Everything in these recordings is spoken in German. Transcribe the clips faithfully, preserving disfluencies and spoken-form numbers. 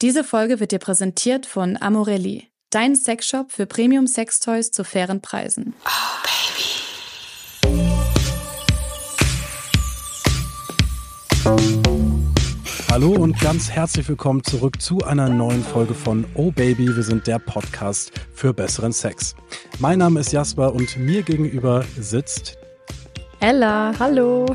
Diese Folge wird dir präsentiert von Amorelli, dein Sexshop für Premium-Sextoys zu fairen Preisen. Oh, Baby. Hallo und ganz herzlich willkommen zurück zu einer neuen Folge von Oh Baby, wir sind der Podcast für besseren Sex. Mein Name ist Jasper und mir gegenüber sitzt Ella, hallo.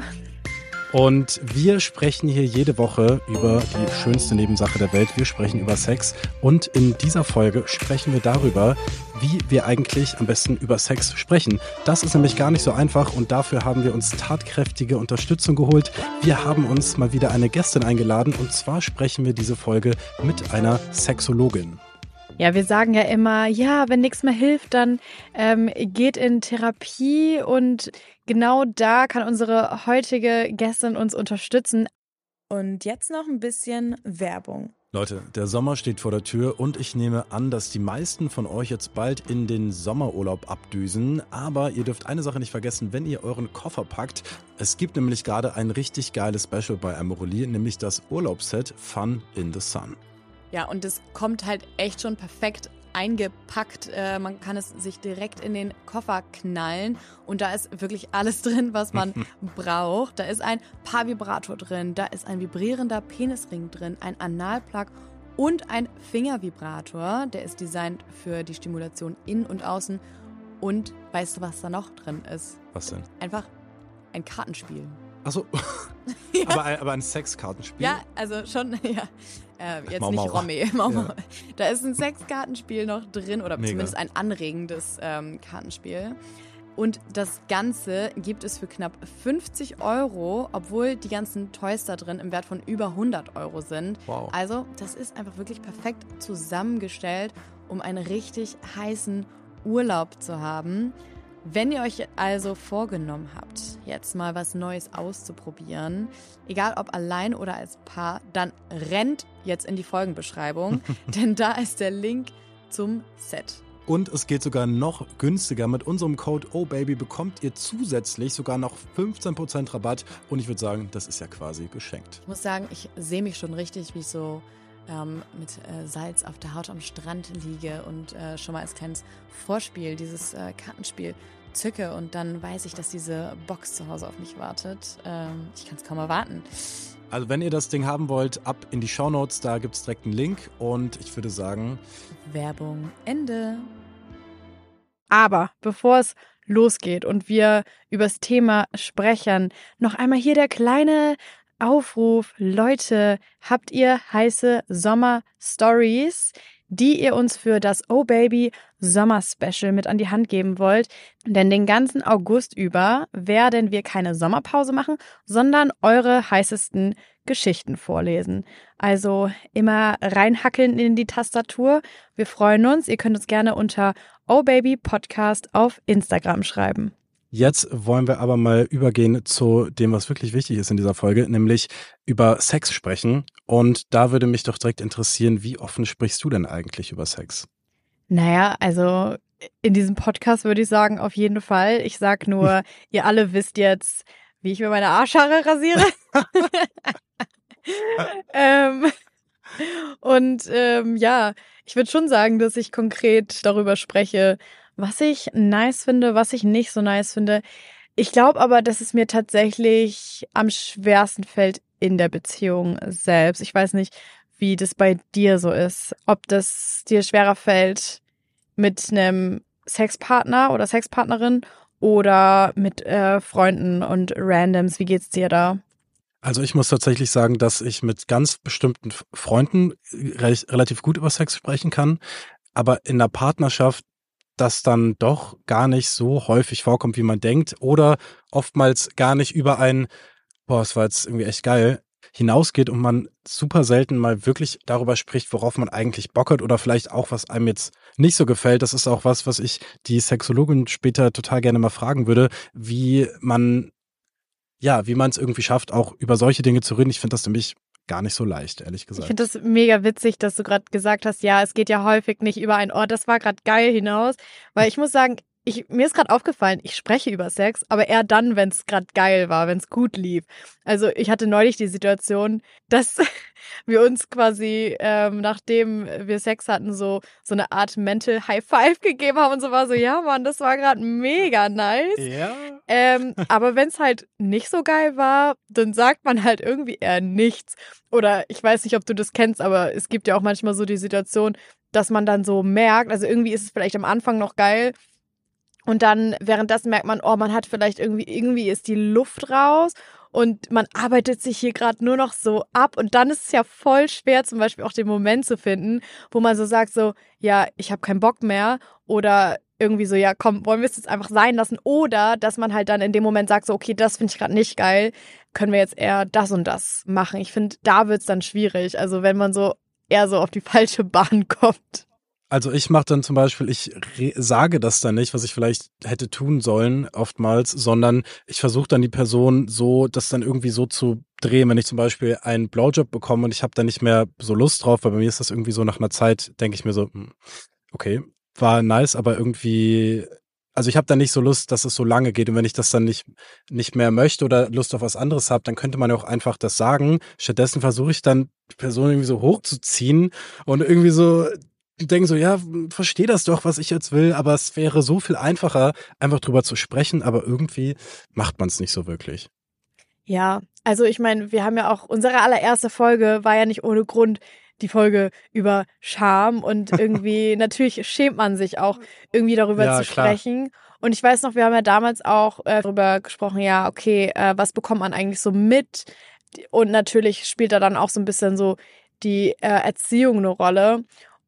Und wir sprechen hier jede Woche über die schönste Nebensache der Welt. Wir sprechen über Sex und in dieser Folge sprechen wir darüber, wie wir eigentlich am besten über Sex sprechen. Das ist nämlich gar nicht so einfach und dafür haben wir uns tatkräftige Unterstützung geholt. Wir haben uns mal wieder eine Gästin eingeladen und zwar sprechen wir diese Folge mit einer Sexologin. Ja, wir sagen ja immer, ja, wenn nichts mehr hilft, dann ähm, geht in Therapie und genau da kann unsere heutige Gästin uns unterstützen. Und jetzt noch ein bisschen Werbung. Leute, der Sommer steht vor der Tür und ich nehme an, dass die meisten von euch jetzt bald in den Sommerurlaub abdüsen. Aber ihr dürft eine Sache nicht vergessen, wenn ihr euren Koffer packt. Es gibt nämlich gerade ein richtig geiles Special bei Amorelli, nämlich das Urlaubsset Fun in the Sun. Ja, und es kommt halt echt schon perfekt eingepackt. Äh, man kann es sich direkt in den Koffer knallen und da ist wirklich alles drin, was man braucht. Da ist ein Paarvibrator drin, da ist ein vibrierender Penisring drin, ein Analplug und ein Fingervibrator. Der ist designt für die Stimulation innen und außen. Und weißt du, was da noch drin ist? Was denn? Einfach ein Kartenspiel. Achso, ja. aber, ein, aber ein Sexkartenspiel? Ja, also schon, ja. Äh, jetzt Mau, nicht Mau. Romy. Mau, Mau. Ja. Da ist ein Sexkartenspiel noch drin oder Mega. Zumindest ein anregendes ähm, Kartenspiel. Und das Ganze gibt es für knapp fünfzig Euro, obwohl die ganzen Toys da drin im Wert von über hundert Euro sind. Wow. Also das ist einfach wirklich perfekt zusammengestellt, um einen richtig heißen Urlaub zu haben. Wenn ihr euch also vorgenommen habt, jetzt mal was Neues auszuprobieren, egal ob allein oder als Paar, dann rennt jetzt in die Folgenbeschreibung, denn da ist der Link zum Set. Und es geht sogar noch günstiger. Mit unserem Code OHBABY bekommt ihr zusätzlich sogar noch fünfzehn Prozent Rabatt und ich würde sagen, das ist ja quasi geschenkt. Ich muss sagen, ich sehe mich schon richtig, wie ich so ähm, mit äh, Salz auf der Haut am Strand liege und äh, schon mal als kleines Vorspiel dieses äh, Kartenspiel zücke und dann weiß ich, dass diese Box zu Hause auf mich wartet. Ähm, ich kann es kaum erwarten. Also wenn ihr das Ding haben wollt, ab in die Shownotes, da gibt es direkt einen Link und ich würde sagen... Werbung Ende. Aber bevor es losgeht und wir über das Thema sprechen, noch einmal hier der kleine Aufruf. Leute, habt ihr heiße Sommer-Stories, die ihr uns für das Oh Baby Sommer-Special mit an die Hand geben wollt? Denn den ganzen August über werden wir keine Sommerpause machen, sondern eure heißesten Geschichten vorlesen. Also immer reinhackeln in die Tastatur. Wir freuen uns. Ihr könnt uns gerne unter Oh Baby Podcast auf Instagram schreiben. Jetzt wollen wir aber mal übergehen zu dem, was wirklich wichtig ist in dieser Folge, nämlich über Sex sprechen. Und da würde mich doch direkt interessieren, wie offen sprichst du denn eigentlich über Sex? Naja, also in diesem Podcast würde ich sagen, auf jeden Fall. Ich sag nur, ihr alle wisst jetzt, wie ich mir meine Arschhaare rasiere. ähm, und ähm, ja, ich würde schon sagen, dass ich konkret darüber spreche, was ich nice finde, was ich nicht so nice finde. Ich glaube aber, dass es mir tatsächlich am schwersten fällt in der Beziehung selbst. Ich weiß nicht, wie das bei dir so ist. Ob das dir schwerer fällt mit einem Sexpartner oder Sexpartnerin oder mit äh, Freunden und Randoms. Wie geht's dir da? Also ich muss tatsächlich sagen, dass ich mit ganz bestimmten Freunden re- relativ gut über Sex sprechen kann, aber in der Partnerschaft das dann doch gar nicht so häufig vorkommt, wie man denkt oder oftmals gar nicht über ein, boah, es war jetzt irgendwie echt geil, hinausgeht und man super selten mal wirklich darüber spricht, worauf man eigentlich Bock hat oder vielleicht auch, was einem jetzt nicht so gefällt. Das ist auch was, was ich die Sexologin später total gerne mal fragen würde, wie man, ja, wie man es irgendwie schafft, auch über solche Dinge zu reden. Ich finde das nämlich gar nicht so leicht, ehrlich gesagt. Ich finde das mega witzig, dass du gerade gesagt hast, ja, es geht ja häufig nicht über ein, oh, das war gerade geil hinaus, weil ich muss sagen, ich, mir ist gerade aufgefallen, ich spreche über Sex, aber eher dann, wenn es gerade geil war, wenn es gut lief. Also ich hatte neulich die Situation, dass wir uns quasi, ähm, nachdem wir Sex hatten, so so eine Art Mental High Five gegeben haben und so war so, ja Mann, das war gerade mega nice. Ja. Ähm, aber wenn es halt nicht so geil war, dann sagt man halt irgendwie eher nichts. Oder ich weiß nicht, ob du das kennst, aber es gibt ja auch manchmal so die Situation, dass man dann so merkt, also irgendwie ist es vielleicht am Anfang noch geil und dann währenddessen merkt man, oh, man hat vielleicht irgendwie, irgendwie ist die Luft raus und man arbeitet sich hier gerade nur noch so ab und dann ist es ja voll schwer, zum Beispiel auch den Moment zu finden, wo man so sagt so, ja, ich habe keinen Bock mehr oder irgendwie so, ja komm, wollen wir es jetzt einfach sein lassen oder dass man halt dann in dem Moment sagt so, okay, das finde ich gerade nicht geil, können wir jetzt eher das und das machen. Ich finde, da wird's dann schwierig, also wenn man so eher so auf die falsche Bahn kommt. Also ich mache dann zum Beispiel, ich re- sage das dann nicht, was ich vielleicht hätte tun sollen, oftmals, sondern ich versuche dann die Person so, das dann irgendwie so zu drehen, wenn ich zum Beispiel einen Blowjob bekomme und ich habe da nicht mehr so Lust drauf, weil bei mir ist das irgendwie so nach einer Zeit, denke ich mir so, hm, okay, war nice, aber irgendwie, also ich habe da nicht so Lust, dass es so lange geht und wenn ich das dann nicht nicht mehr möchte oder Lust auf was anderes habe, dann könnte man ja auch einfach das sagen. Stattdessen versuche ich dann die Person irgendwie so hochzuziehen und irgendwie so denke so, ja, verstehe das doch, was ich jetzt will, aber es wäre so viel einfacher, einfach drüber zu sprechen, aber irgendwie macht man es nicht so wirklich. Ja, also ich meine, wir haben ja auch, unsere allererste Folge war ja nicht ohne Grund die Folge über Scham und irgendwie, natürlich schämt man sich auch, irgendwie darüber Ja, zu klar. sprechen. Und ich weiß noch, wir haben ja damals auch äh, darüber gesprochen, ja, okay, äh, was bekommt man eigentlich so mit? Und natürlich spielt da dann auch so ein bisschen so die äh, Erziehung eine Rolle.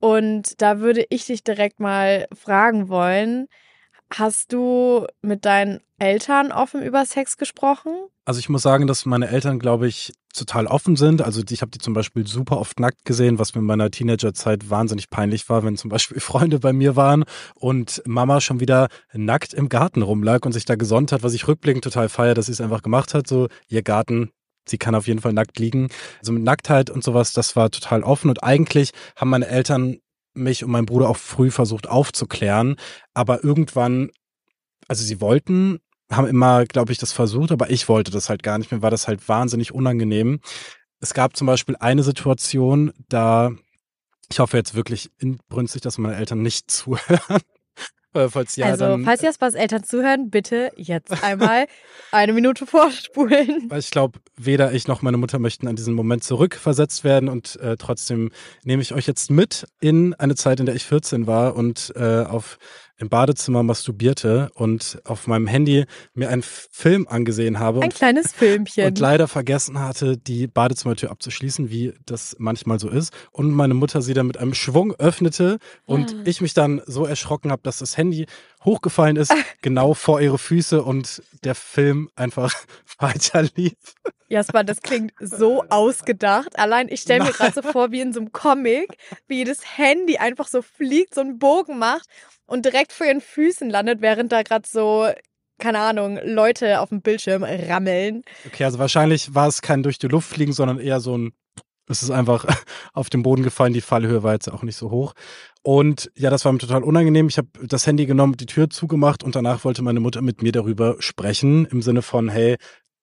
Und da würde ich dich direkt mal fragen wollen, hast du mit deinen Eltern offen über Sex gesprochen? Also ich muss sagen, dass meine Eltern, glaube ich, total offen sind. Also ich habe die zum Beispiel super oft nackt gesehen, was mir in meiner Teenagerzeit wahnsinnig peinlich war, wenn zum Beispiel Freunde bei mir waren und Mama schon wieder nackt im Garten rumlag und sich da gesonnt hat, was ich rückblickend total feiere, dass sie es einfach gemacht hat. So, ihr Garten, sie kann auf jeden Fall nackt liegen. Also mit Nacktheit und sowas, das war total offen und eigentlich haben meine Eltern mich und mein Bruder auch früh versucht aufzuklären, aber irgendwann, also sie wollten, haben immer, glaube ich, das versucht, aber ich wollte das halt gar nicht. Mir war das halt wahnsinnig unangenehm. Es gab zum Beispiel eine Situation, da, ich hoffe jetzt wirklich inbrünstig, dass meine Eltern nicht zuhören. Äh, falls ja, also, dann, falls Jaspers Eltern zuhören, bitte jetzt einmal eine Minute vorspulen. weil ich glaube, weder ich noch meine Mutter möchten an diesen Moment zurückversetzt werden und äh, trotzdem nehme ich euch jetzt mit in eine Zeit, in der ich vierzehn war und äh, auf im Badezimmer masturbierte und auf meinem Handy mir einen Film angesehen habe Ein und, kleines Filmchen. und leider vergessen hatte, die Badezimmertür abzuschließen, wie das manchmal so ist. Und meine Mutter sie dann mit einem Schwung öffnete und Ah. ich mich dann so erschrocken habe, dass das Handy hochgefallen ist, genau vor ihre Füße und der Film einfach weiter lief. Jasper, das klingt so ausgedacht. Allein ich stelle mir gerade so vor, wie in so einem Comic, wie das Handy einfach so fliegt, so einen Bogen macht und direkt vor ihren Füßen landet, während da gerade so, keine Ahnung, Leute auf dem Bildschirm rammeln. Okay, also wahrscheinlich war es kein durch die Luft fliegen, sondern eher so ein, es ist einfach auf den Boden gefallen, die Fallhöhe war jetzt auch nicht so hoch. Und ja, das war mir total unangenehm. Ich habe das Handy genommen, die Tür zugemacht und danach wollte meine Mutter mit mir darüber sprechen, im Sinne von, hey,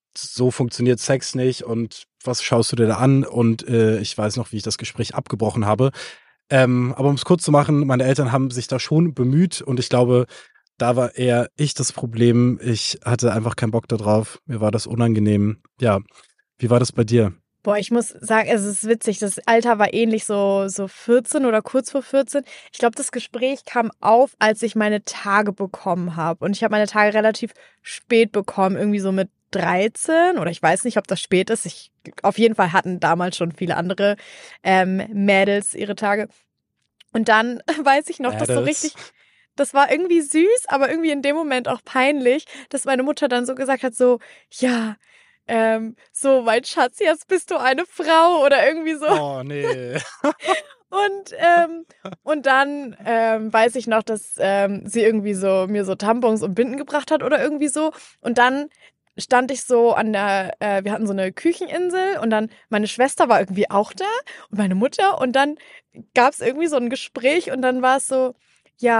so funktioniert Sex nicht und was schaust du dir da an? Und äh, ich weiß noch, wie ich das Gespräch abgebrochen habe. Ähm, aber um es kurz zu machen, meine Eltern haben sich da schon bemüht und ich glaube, da war eher ich das Problem. Ich hatte einfach keinen Bock da drauf. Mir war das unangenehm. Ja, wie war das bei dir? Boah, ich muss sagen, es ist witzig, das Alter war ähnlich, so so vierzehn oder kurz vor vierzehn. Ich glaube, das Gespräch kam auf, als ich meine Tage bekommen habe. Und ich habe meine Tage relativ spät bekommen, irgendwie so mit dreizehn oder ich weiß nicht, ob das spät ist. Ich, auf jeden Fall hatten damals schon viele andere ähm, Mädels ihre Tage. Und dann weiß ich noch, dass so Mädels. richtig, das war irgendwie süß, aber irgendwie in dem Moment auch peinlich, dass meine Mutter dann so gesagt hat, so, ja, ähm, so, mein Schatz, jetzt bist du eine Frau oder irgendwie so. Oh, nee. Und, ähm, und dann ähm, weiß ich noch, dass ähm, sie irgendwie so mir so Tampons und Binden gebracht hat oder irgendwie so. Und dann stand ich so an der, äh, wir hatten so eine Kücheninsel und dann meine Schwester war irgendwie auch da und meine Mutter und dann gab es irgendwie so ein Gespräch und dann war es so, ja,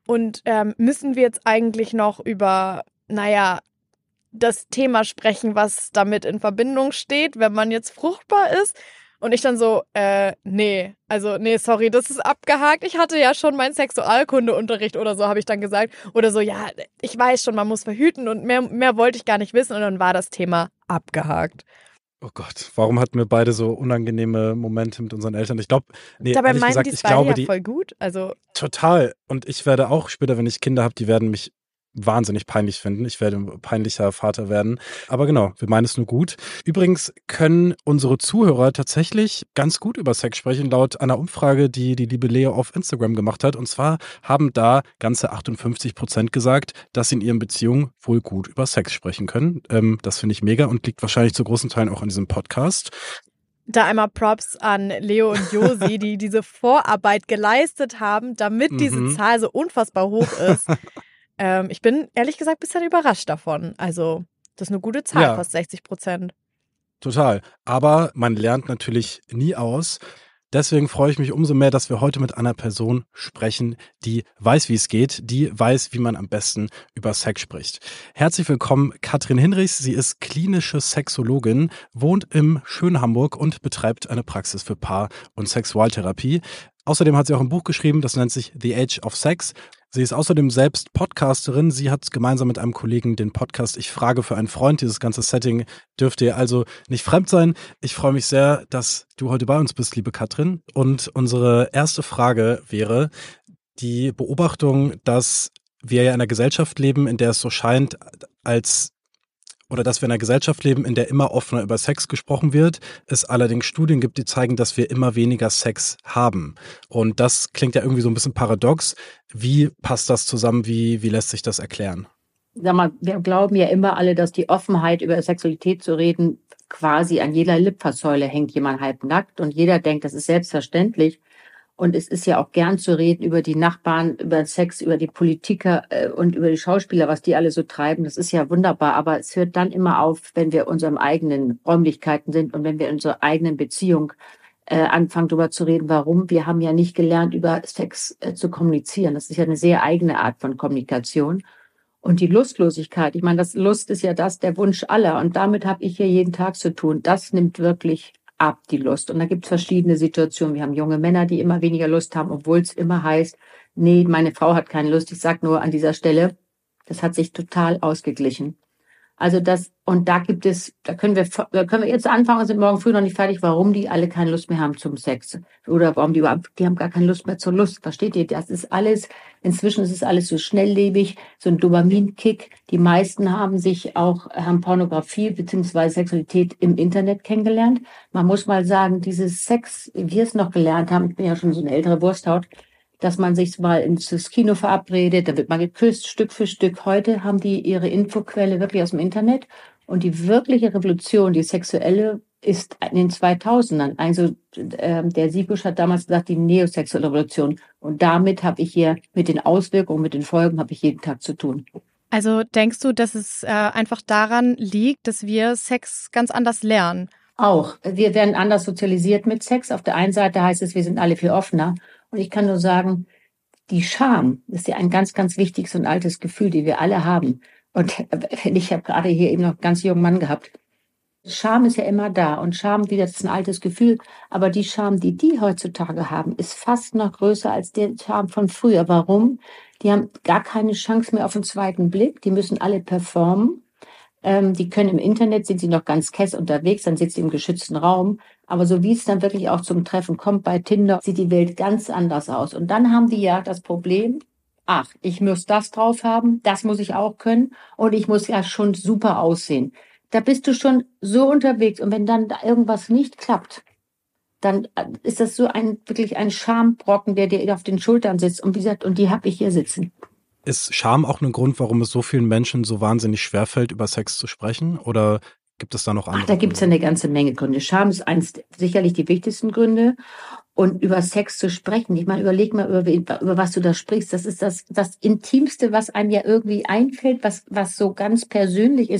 Und ähm, müssen wir jetzt eigentlich noch über, naja, das Thema sprechen, was damit in Verbindung steht, wenn man jetzt fruchtbar ist? Und ich dann so, äh, nee, also nee, sorry, das ist abgehakt. Ich hatte ja schon meinen Sexualkundeunterricht oder so, habe ich dann gesagt. Oder so, ja, ich weiß schon, man muss verhüten und mehr, mehr wollte ich gar nicht wissen. Und dann war das Thema abgehakt. Oh Gott, warum hatten wir beide so unangenehme Momente mit unseren Eltern? Ich glaube, nee, Dabei ehrlich meinen gesagt, die ich es beide glaube, ja die voll gut. Also total. Und ich werde auch später, wenn ich Kinder habe, die werden mich wahnsinnig peinlich finden. Ich werde ein peinlicher Vater werden. Aber genau, wir meinen es nur gut. Übrigens können unsere Zuhörer tatsächlich ganz gut über Sex sprechen, laut einer Umfrage, die die liebe Lea auf Instagram gemacht hat. Und zwar haben da ganze achtundfünfzig Prozent gesagt, dass sie in ihren Beziehungen wohl gut über Sex sprechen können. Ähm, das finde ich mega und liegt wahrscheinlich zu großen Teilen auch an diesem Podcast. da einmal Props an Leo und Josi, die diese Vorarbeit geleistet haben, damit diese Mhm. Zahl so unfassbar hoch ist. ähm, ich bin ehrlich gesagt ein bisschen überrascht davon. Also, das ist eine gute Zahl, Ja. fast sechzig Prozent. Total. Aber man lernt natürlich nie aus. Deswegen freue ich mich umso mehr, dass wir heute mit einer Person sprechen, die weiß, wie es geht, die weiß, wie man am besten über Sex spricht. Herzlich willkommen, Katrin Hinrichs. Sie ist klinische Sexologin, wohnt im schönen Hamburg und betreibt eine Praxis für Paar- und Sexualtherapie. Außerdem hat sie auch ein Buch geschrieben, das nennt sich The Age of Sex. Sie ist außerdem selbst Podcasterin. Sie hat gemeinsam mit einem Kollegen den Podcast Ich frage für einen Freund. Dieses ganze Setting dürfte ihr also nicht fremd sein. Ich freue mich sehr, dass du heute bei uns bist, liebe Katrin. Und unsere erste Frage wäre die Beobachtung, dass wir ja in einer Gesellschaft leben, in der es so scheint, als oder dass wir in einer Gesellschaft leben, in der immer offener über Sex gesprochen wird, es allerdings Studien gibt, die zeigen, dass wir immer weniger Sex haben. Und das klingt ja irgendwie so ein bisschen paradox. Wie passt das zusammen? Wie, wie lässt sich das erklären? Sag mal, wir glauben ja immer alle, dass die Offenheit über Sexualität zu reden quasi an jeder Litfaßsäule hängt jemand halb nackt und jeder denkt, das ist selbstverständlich. Und es ist ja auch gern zu reden über die Nachbarn, über Sex, über die Politiker äh, und über die Schauspieler, was die alle so treiben. Das ist ja wunderbar, aber es hört dann immer auf, wenn wir in unseren eigenen Räumlichkeiten sind und wenn wir in unserer eigenen Beziehung äh, anfangen, darüber zu reden. Warum? Wir haben ja nicht gelernt, über Sex äh, zu kommunizieren. Das ist ja eine sehr eigene Art von Kommunikation. Und die Lustlosigkeit, ich meine, das Lust ist ja das, der Wunsch aller. Und damit habe ich hier jeden Tag zu tun. Das nimmt wirklich ab, die Lust. Und da gibt es verschiedene Situationen. Wir haben junge Männer, die immer weniger Lust haben, obwohl es immer heißt, nee, meine Frau hat keine Lust. Ich sage nur an dieser Stelle, das hat sich total ausgeglichen. Also das, und da gibt es, da können wir, da können wir jetzt anfangen und sind morgen früh noch nicht fertig, warum die alle keine Lust mehr haben zum Sex. Oder warum die überhaupt, die haben gar keine Lust mehr zur Lust. Versteht ihr? Das ist alles, inzwischen ist es alles so schnelllebig, so ein Dopaminkick. Die meisten haben sich auch, haben Pornografie bzw. Sexualität im Internet kennengelernt. Man muss mal sagen, dieses Sex, wie wir es noch gelernt haben, ich bin ja schon so eine ältere Wursthaut, dass man sich mal ins Kino verabredet, da wird man geküsst, Stück für Stück. Heute haben die ihre Infoquelle wirklich aus dem Internet. Und die wirkliche Revolution, die sexuelle, ist in den zweitausendern. Also äh, der Siebusch hat damals gesagt, die neosexuelle Revolution. Und damit habe ich hier mit den Auswirkungen, mit den Folgen, habe ich jeden Tag zu tun. Also denkst du, dass es äh, einfach daran liegt, dass wir Sex ganz anders lernen? Auch. Wir werden anders sozialisiert mit Sex. Auf der einen Seite heißt es, wir sind alle viel offener. Und ich kann nur sagen, die Scham ist ja ein ganz, ganz wichtiges und altes Gefühl, die wir alle haben. Und ich habe gerade hier eben noch einen ganz jungen Mann gehabt. Scham ist ja immer da. Und Scham, wieder, das ist ein altes Gefühl. Aber die Scham, die die heutzutage haben, ist fast noch größer als der Scham von früher. Warum? Die haben gar keine Chance mehr auf einen zweiten Blick. Die müssen alle performen. Ähm, die können im Internet, sind sie noch ganz kess unterwegs, dann sitzt sie im geschützten Raum. Aber so wie es dann wirklich auch zum Treffen kommt bei Tinder, sieht die Welt ganz anders aus. Und dann haben die ja das Problem, ach, ich muss das drauf haben, das muss ich auch können und ich muss ja schon super aussehen. Da bist du schon so unterwegs und wenn dann da irgendwas nicht klappt, dann ist das so ein wirklich ein Schambrocken, der dir auf den Schultern sitzt. Und wie gesagt, und die habe ich hier sitzen. Ist Scham auch ein Grund, warum es so vielen Menschen so wahnsinnig schwerfällt, über Sex zu sprechen? Oder gibt es da noch andere? Ach, da gibt es ja eine ganze Menge Gründe. Scham ist eins, sicherlich die wichtigsten Gründe. Und über Sex zu sprechen, ich meine, überleg mal, über, über was du da sprichst. Das ist das, das Intimste, was einem ja irgendwie einfällt, was, was so ganz persönlich ist.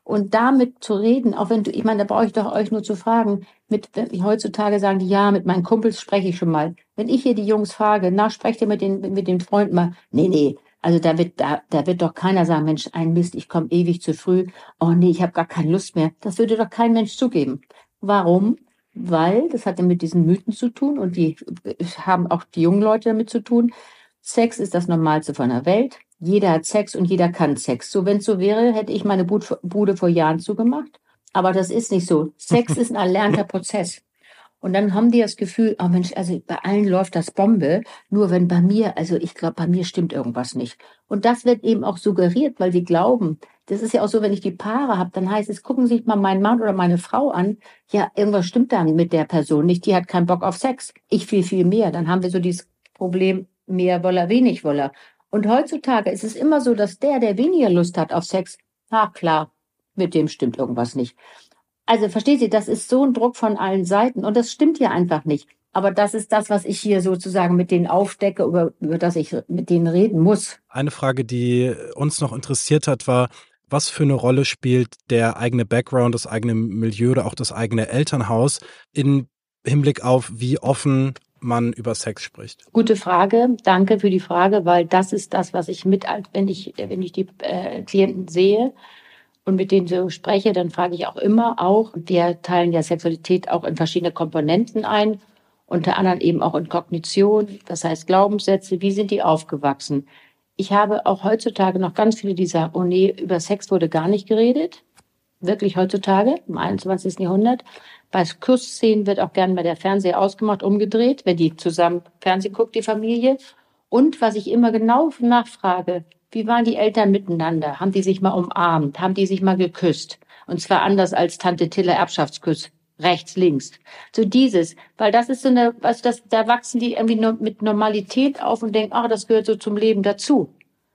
Und damit zu reden, auch wenn du, ich meine, da brauche ich doch euch nur zu fragen, mit, wenn, heutzutage sagen die, ja, mit meinen Kumpels spreche ich schon mal. Wenn ich hier die Jungs frage, na, sprecht ihr mit den, mit den Freunden mal? Nee, nee, also da wird, da, da wird doch keiner sagen, Mensch, ein Mist, ich komme ewig zu früh. Oh nee, ich habe gar keine Lust mehr. Das würde doch kein Mensch zugeben. Warum? Weil, das hat ja mit diesen Mythen zu tun und die haben auch die jungen Leute damit zu tun. Sex ist das Normalste von der Welt. Jeder hat Sex und jeder kann Sex. So, wenn es so wäre, hätte ich meine Bude vor Jahren zugemacht. Aber das ist nicht so. Sex ist ein erlernter Prozess. Und dann haben die das Gefühl, oh Mensch, also bei allen läuft das Bombe. Nur wenn bei mir, also ich glaube, bei mir stimmt irgendwas nicht. Und das wird eben auch suggeriert, weil sie glauben, das ist ja auch so, wenn ich die Paare habe, dann heißt es, gucken Sie sich mal meinen Mann oder meine Frau an. Ja, irgendwas stimmt dann mit der Person nicht. Die hat keinen Bock auf Sex. Ich viel, viel mehr. Dann haben wir so dieses Problem, mehr Woller, wenig Woller. Und heutzutage ist es immer so, dass der, der weniger Lust hat auf Sex, na klar, mit dem stimmt irgendwas nicht. Also versteht Sie, das ist so ein Druck von allen Seiten und das stimmt ja einfach nicht. Aber das ist das, was ich hier sozusagen mit denen aufdecke, über, über das ich mit denen reden muss. Eine Frage, die uns noch interessiert hat, war, was für eine Rolle spielt der eigene Background, das eigene Milieu oder auch das eigene Elternhaus im Hinblick auf, wie offen man über Sex spricht? Gute Frage. Danke für die Frage, weil das ist das, was ich mit, wenn ich, wenn ich die äh, Klienten sehe und mit denen so spreche, dann frage ich auch immer auch, wir teilen ja Sexualität auch in verschiedene Komponenten ein, unter anderem eben auch in Kognition, das heißt Glaubenssätze, wie sind die aufgewachsen? Ich habe auch heutzutage noch ganz viele, die sagen, oh nee, über Sex wurde gar nicht geredet. Wirklich heutzutage, im einundzwanzigsten Jahrhundert. Bei Kussszenen wird auch gerne mal der Fernseher ausgemacht, umgedreht, wenn die zusammen Fernsehen guckt, die Familie. Und was ich immer genau nachfrage, wie waren die Eltern miteinander? Haben die sich mal umarmt? Haben die sich mal geküsst? Und zwar anders als Tante Tilla Erbschaftskuss, rechts, links. So dieses, weil das ist so eine, was das, da wachsen die irgendwie nur mit Normalität auf und denken, ach, das gehört so zum Leben dazu.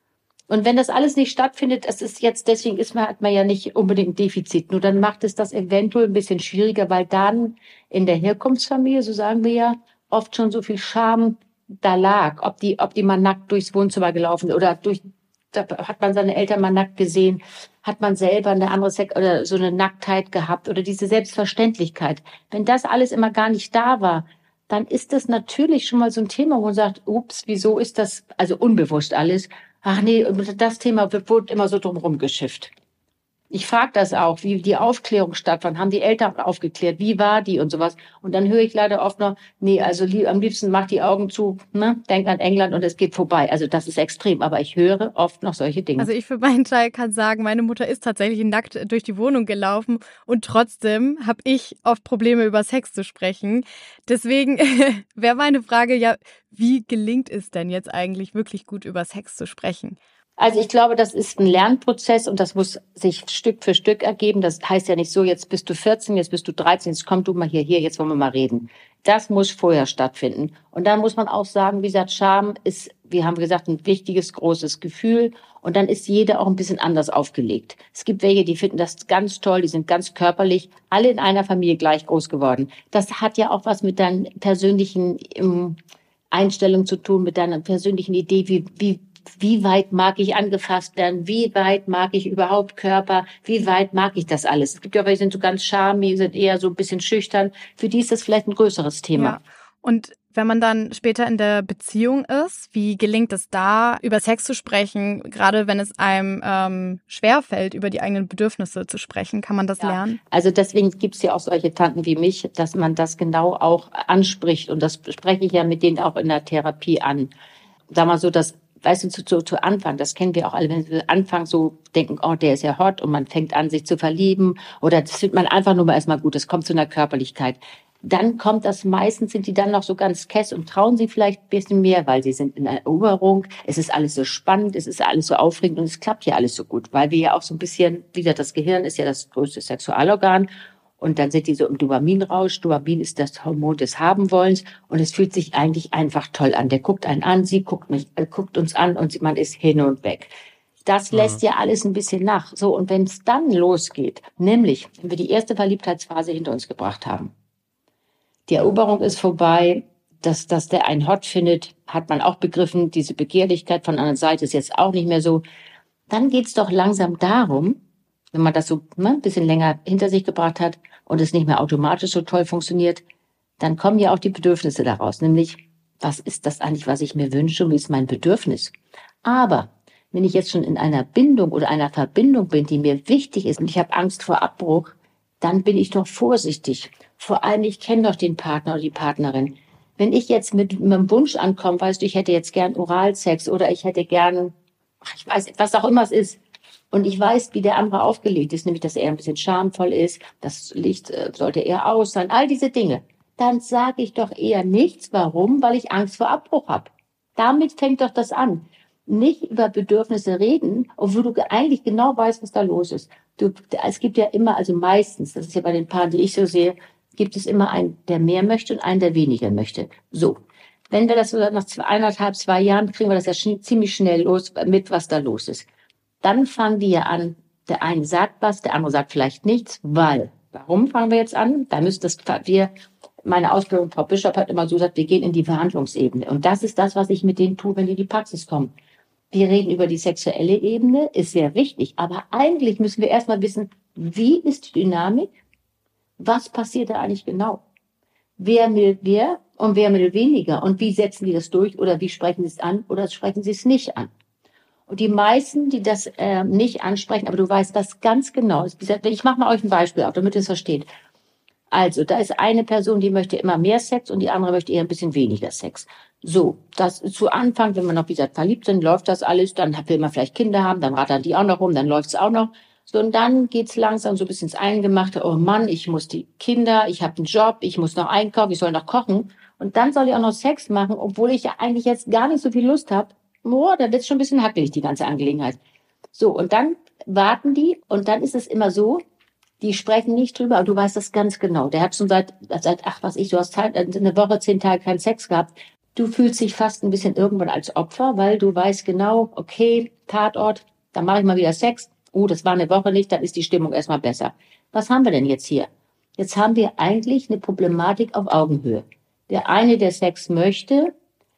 Und wenn das alles nicht stattfindet, das ist jetzt, deswegen ist man, hat man ja nicht unbedingt ein Defizit. Nur dann macht es das eventuell ein bisschen schwieriger, weil dann in der Herkunftsfamilie, so sagen wir ja, oft schon so viel Scham da lag. Ob die, ob die mal nackt durchs Wohnzimmer gelaufen sind oder durch, da hat man seine Eltern mal nackt gesehen, hat man selber eine andere Sex oder so eine Nacktheit gehabt oder diese Selbstverständlichkeit. Wenn das alles immer gar nicht da war, dann ist das natürlich schon mal so ein Thema, wo man sagt, ups, wieso ist das, also unbewusst alles. Ach nee, das Thema wird immer so drumherum geschifft. Ich frage das auch, wie die Aufklärung stattfand. Haben die Eltern aufgeklärt? Wie war die und sowas? Und dann höre ich leider oft noch, nee, also lieb, am liebsten mach die Augen zu, ne? Denk an England und es geht vorbei. Also das ist extrem, aber ich höre oft noch solche Dinge. Also ich für meinen Teil kann sagen, meine Mutter ist tatsächlich nackt durch die Wohnung gelaufen und trotzdem habe ich oft Probleme, über Sex zu sprechen. Deswegen wäre meine Frage ja, wie gelingt es denn jetzt eigentlich wirklich gut über Sex zu sprechen? Also ich glaube, das ist ein Lernprozess und das muss sich Stück für Stück ergeben. Das heißt ja nicht so, jetzt bist du vierzehn, jetzt bist du dreizehn, jetzt komm du mal hier, hier, jetzt wollen wir mal reden. Das muss vorher stattfinden. Und dann muss man auch sagen, wie gesagt, Scham ist, wir haben gesagt, ein wichtiges, großes Gefühl. Und dann ist jeder auch ein bisschen anders aufgelegt. Es gibt welche, die finden das ganz toll, die sind ganz körperlich, alle in einer Familie gleich groß geworden. Das hat ja auch was mit deinen persönlichen ähm, Einstellungen zu tun, mit deiner persönlichen Idee, wie, wie, Wie weit mag ich angefasst werden? Wie weit mag ich überhaupt Körper? Wie weit mag ich das alles? Es gibt ja welche, die sind so ganz charmig, sind eher so ein bisschen schüchtern. Für die ist das vielleicht ein größeres Thema. Ja. Und wenn man dann später in der Beziehung ist, wie gelingt es da, über Sex zu sprechen? Gerade wenn es einem ähm, schwerfällt, über die eigenen Bedürfnisse zu sprechen, kann man das ja. lernen? Also deswegen gibt es ja auch solche Tanten wie mich, dass man das genau auch anspricht. Und das spreche ich ja mit denen auch in der Therapie an. Sag mal so, dass weißt du, zu, zu, zu Anfang, das kennen wir auch alle, wenn wir anfangen so denken, oh, der ist ja hot und man fängt an, sich zu verlieben oder das findet man einfach nur mal erstmal gut, es kommt zu einer Körperlichkeit. Dann kommt das, meistens sind die dann noch so ganz kess und trauen sie vielleicht ein bisschen mehr, weil sie sind in einer Eroberung, es ist alles so spannend, es ist alles so aufregend und es klappt ja alles so gut, weil wir ja auch so ein bisschen, wieder das Gehirn ist ja das größte Sexualorgan. Und dann sind die so im Dopaminrausch. Dopamin ist das Hormon des Habenwollens. Und es fühlt sich eigentlich einfach toll an. Der guckt einen an, sie guckt mich, äh, guckt uns an und man ist hin und weg. Das lässt ja alles ein bisschen nach. So, und wenn es dann losgeht, nämlich, wenn wir die erste Verliebtheitsphase hinter uns gebracht haben, die Eroberung ist vorbei, dass, dass der einen hot findet, hat man auch begriffen. Diese Begehrlichkeit von einer Seite ist jetzt auch nicht mehr so. Dann geht's doch langsam darum, wenn man das so ne, ein bisschen länger hinter sich gebracht hat und es nicht mehr automatisch so toll funktioniert, dann kommen ja auch die Bedürfnisse daraus. Nämlich, was ist das eigentlich, was ich mir wünsche und wie ist mein Bedürfnis? Aber wenn ich jetzt schon in einer Bindung oder einer Verbindung bin, die mir wichtig ist und ich habe Angst vor Abbruch, dann bin ich doch vorsichtig. Vor allem, ich kenne doch den Partner oder die Partnerin. Wenn ich jetzt mit, mit einem Wunsch ankomme, weißt du, ich hätte jetzt gern Oralsex oder ich hätte gern, ach, ich weiß, was auch immer es ist, und ich weiß, wie der andere aufgelegt ist, nämlich, dass er ein bisschen schamvoll ist, das Licht äh, sollte eher aus sein, all diese Dinge, dann sage ich doch eher nichts. Warum? Weil ich Angst vor Abbruch habe. Damit fängt doch das an. Nicht über Bedürfnisse reden, obwohl du eigentlich genau weißt, was da los ist. Du, es gibt ja immer, also meistens, das ist ja bei den Paaren, die ich so sehe, gibt es immer einen, der mehr möchte und einen, der weniger möchte. So, wenn wir das so nach zwei, eineinhalb, zwei Jahren, kriegen wir das ja schn- ziemlich schnell los mit, was da los ist. Dann fangen die ja an, der eine sagt was, der andere sagt vielleicht nichts, weil, warum fangen wir jetzt an? Da müssen das, wir, meine Ausbildung, Frau Bischof hat immer so gesagt, wir gehen in die Verhandlungsebene. Und das ist das, was ich mit denen tue, wenn die in die Praxis kommen. Wir reden über die sexuelle Ebene, ist sehr wichtig. Aber eigentlich müssen wir erstmal wissen, wie ist die Dynamik? Was passiert da eigentlich genau? Wer will wer und wer will weniger? Und wie setzen die das durch? Oder wie sprechen sie es an? Oder sprechen sie es nicht an? Und die meisten, die das äh, nicht ansprechen, aber du weißt das ganz genau. Ich mache mal euch ein Beispiel auf, damit ihr es versteht. Also, da ist eine Person, die möchte immer mehr Sex und die andere möchte eher ein bisschen weniger Sex. So, das zu Anfang, wenn wir noch, wie gesagt, verliebt sind, läuft das alles, dann will man vielleicht Kinder haben, dann rattern die auch noch rum, dann läuft es auch noch. So, und dann geht's langsam so ein bisschen ins Eingemachte. Oh Mann, ich muss die Kinder, ich habe einen Job, ich muss noch einkaufen, ich soll noch kochen. Und dann soll ich auch noch Sex machen, obwohl ich ja eigentlich jetzt gar nicht so viel Lust habe. Boah, da wird's schon ein bisschen hackelig, die ganze Angelegenheit. So, und dann warten die und dann ist es immer so, die sprechen nicht drüber, aber du weißt das ganz genau. Der hat schon seit, seit ach was ich, du hast halt eine Woche, zehn Tage keinen Sex gehabt. Du fühlst dich fast ein bisschen irgendwann als Opfer, weil du weißt genau, okay, Tatort, dann mache ich mal wieder Sex. Oh, das war eine Woche nicht, dann ist die Stimmung erstmal besser. Was haben wir denn jetzt hier? Jetzt haben wir eigentlich eine Problematik auf Augenhöhe. Der eine, der Sex möchte,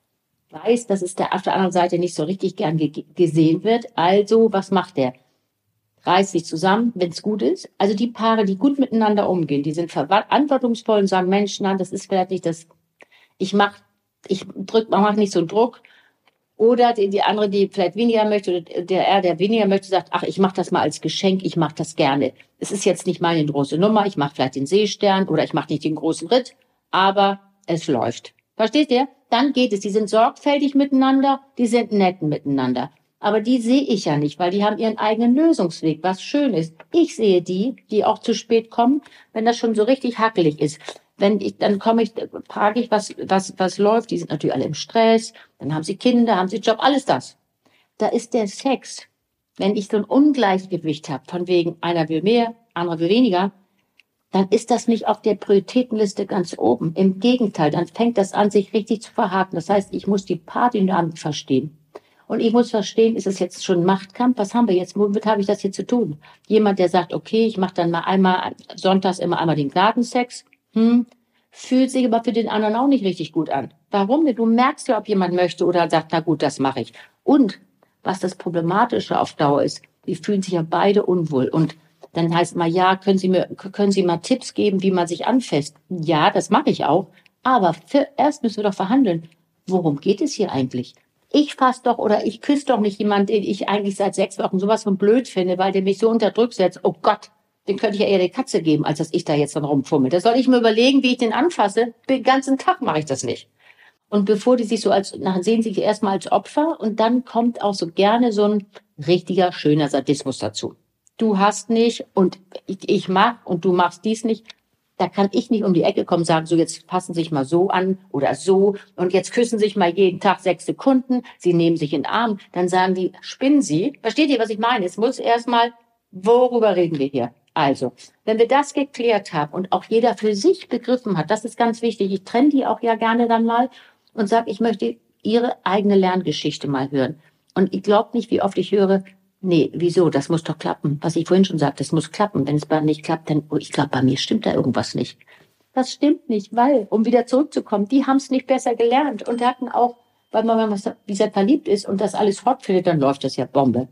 weiß, dass es der auf der anderen Seite nicht so richtig gern ge- gesehen wird. Also, was macht der? Reißt sich zusammen, wenn es gut ist. Also die Paare, die gut miteinander umgehen, die sind verantwortungsvoll und sagen, Mensch, nein, das ist vielleicht nicht das, ich mach, ich drück, man macht nicht so einen Druck. Oder die, die andere, die vielleicht weniger möchte, oder der er, der weniger möchte, sagt, ach, ich mache das mal als Geschenk, ich mache das gerne. Es ist jetzt nicht meine große Nummer, ich mache vielleicht den Seestern oder ich mache nicht den großen Ritt, aber es läuft. Versteht ihr? Dann geht es. Die sind sorgfältig miteinander, die sind nett miteinander. Aber die sehe ich ja nicht, weil die haben ihren eigenen Lösungsweg, was schön ist. Ich sehe die, die auch zu spät kommen, wenn das schon so richtig hackelig ist. Wenn ich, dann komme ich, frage ich, was, was, was läuft. Die sind natürlich alle im Stress. Dann haben sie Kinder, haben sie Job, alles das. Da ist der Sex. Wenn ich so ein Ungleichgewicht habe, von wegen einer will mehr, andere will weniger, dann ist das nicht auf der Prioritätenliste ganz oben. Im Gegenteil, dann fängt das an, sich richtig zu verhaken. Das heißt, ich muss die Paardynamik verstehen. Und ich muss verstehen, ist es jetzt schon ein Machtkampf? Was haben wir jetzt? Womit habe ich das hier zu tun? Jemand, der sagt, okay, ich mache dann mal einmal, sonntags immer einmal den Gnadensex, hm, fühlt sich aber für den anderen auch nicht richtig gut an. Warum denn? Du merkst ja, ob jemand möchte oder sagt, na gut, das mache ich. Und was das Problematische auf Dauer ist, die fühlen sich ja beide unwohl. Und dann heißt mal, ja, können Sie mir, können Sie mal Tipps geben, wie man sich anfasst? Ja, das mache ich auch. Aber für, erst müssen wir doch verhandeln. Worum geht es hier eigentlich? Ich fass doch oder ich küsse doch nicht jemanden, den ich eigentlich seit sechs Wochen sowas von blöd finde, weil der mich so unter Druck setzt. Oh Gott, den könnte ich ja eher die Katze geben, als dass ich da jetzt dann rumfummel. Da soll ich mir überlegen, wie ich den anfasse. Den ganzen Tag mache ich das nicht. Und bevor die sich so als, nachher sehen sie sich erstmal als Opfer und dann kommt auch so gerne so ein richtiger, schöner Sadismus dazu. Du hast nicht und ich, ich mach und du machst dies nicht. Da kann ich nicht um die Ecke kommen und sagen, so jetzt passen Sie sich mal so an oder so und jetzt küssen Sie sich mal jeden Tag sechs Sekunden, Sie nehmen sich in den Arm, dann sagen die, spinnen Sie? Versteht ihr, was ich meine? Es muss erstmal, worüber reden wir hier? Also, wenn wir das geklärt haben und auch jeder für sich begriffen hat, das ist ganz wichtig, ich trenne die auch ja gerne dann mal und sage, ich möchte Ihre eigene Lerngeschichte mal hören. Und ich glaube nicht, wie oft ich höre, nee, wieso? Das muss doch klappen. Was ich vorhin schon sagte, das muss klappen. Wenn es bei nicht klappt, dann, oh, ich glaube, bei mir stimmt da irgendwas nicht. Das stimmt nicht, weil, um wieder zurückzukommen, die haben es nicht besser gelernt und hatten auch, weil man, wenn man wie gesagt, verliebt ist und das alles hot findet, dann läuft das ja Bombe.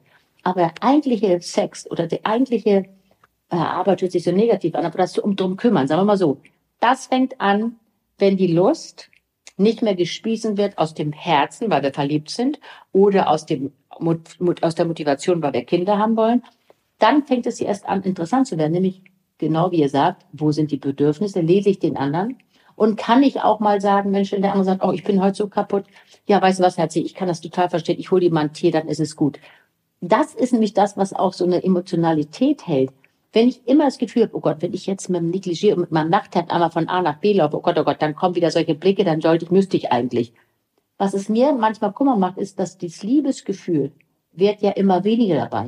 Aber der eigentliche Sex oder der eigentliche äh, Arbeit hört sich so negativ an, aber das um drum kümmern, sagen wir mal so, das fängt an, wenn die Lust nicht mehr gespiesen wird aus dem Herzen, weil wir verliebt sind, oder aus, dem, aus der Motivation, weil wir Kinder haben wollen. Dann fängt es erst an, interessant zu werden, nämlich genau wie ihr sagt, wo sind die Bedürfnisse, lese ich den anderen und kann ich auch mal sagen, Mensch, wenn der andere sagt, oh, ich bin heute so kaputt, ja, weißt du was, Herzi, ich kann das total verstehen, ich hole dir mal ein Tee, dann ist es gut. Das ist nämlich das, was auch so eine Emotionalität hält. Wenn ich immer das Gefühl habe, oh Gott, wenn ich jetzt mit dem Negligé und mit meinem Nachthemd einmal von A nach B laufe, oh Gott, oh Gott, dann kommen wieder solche Blicke, dann sollte ich, müsste ich eigentlich. Was es mir manchmal Kummer macht, ist, dass dieses Liebesgefühl wird ja immer weniger dabei.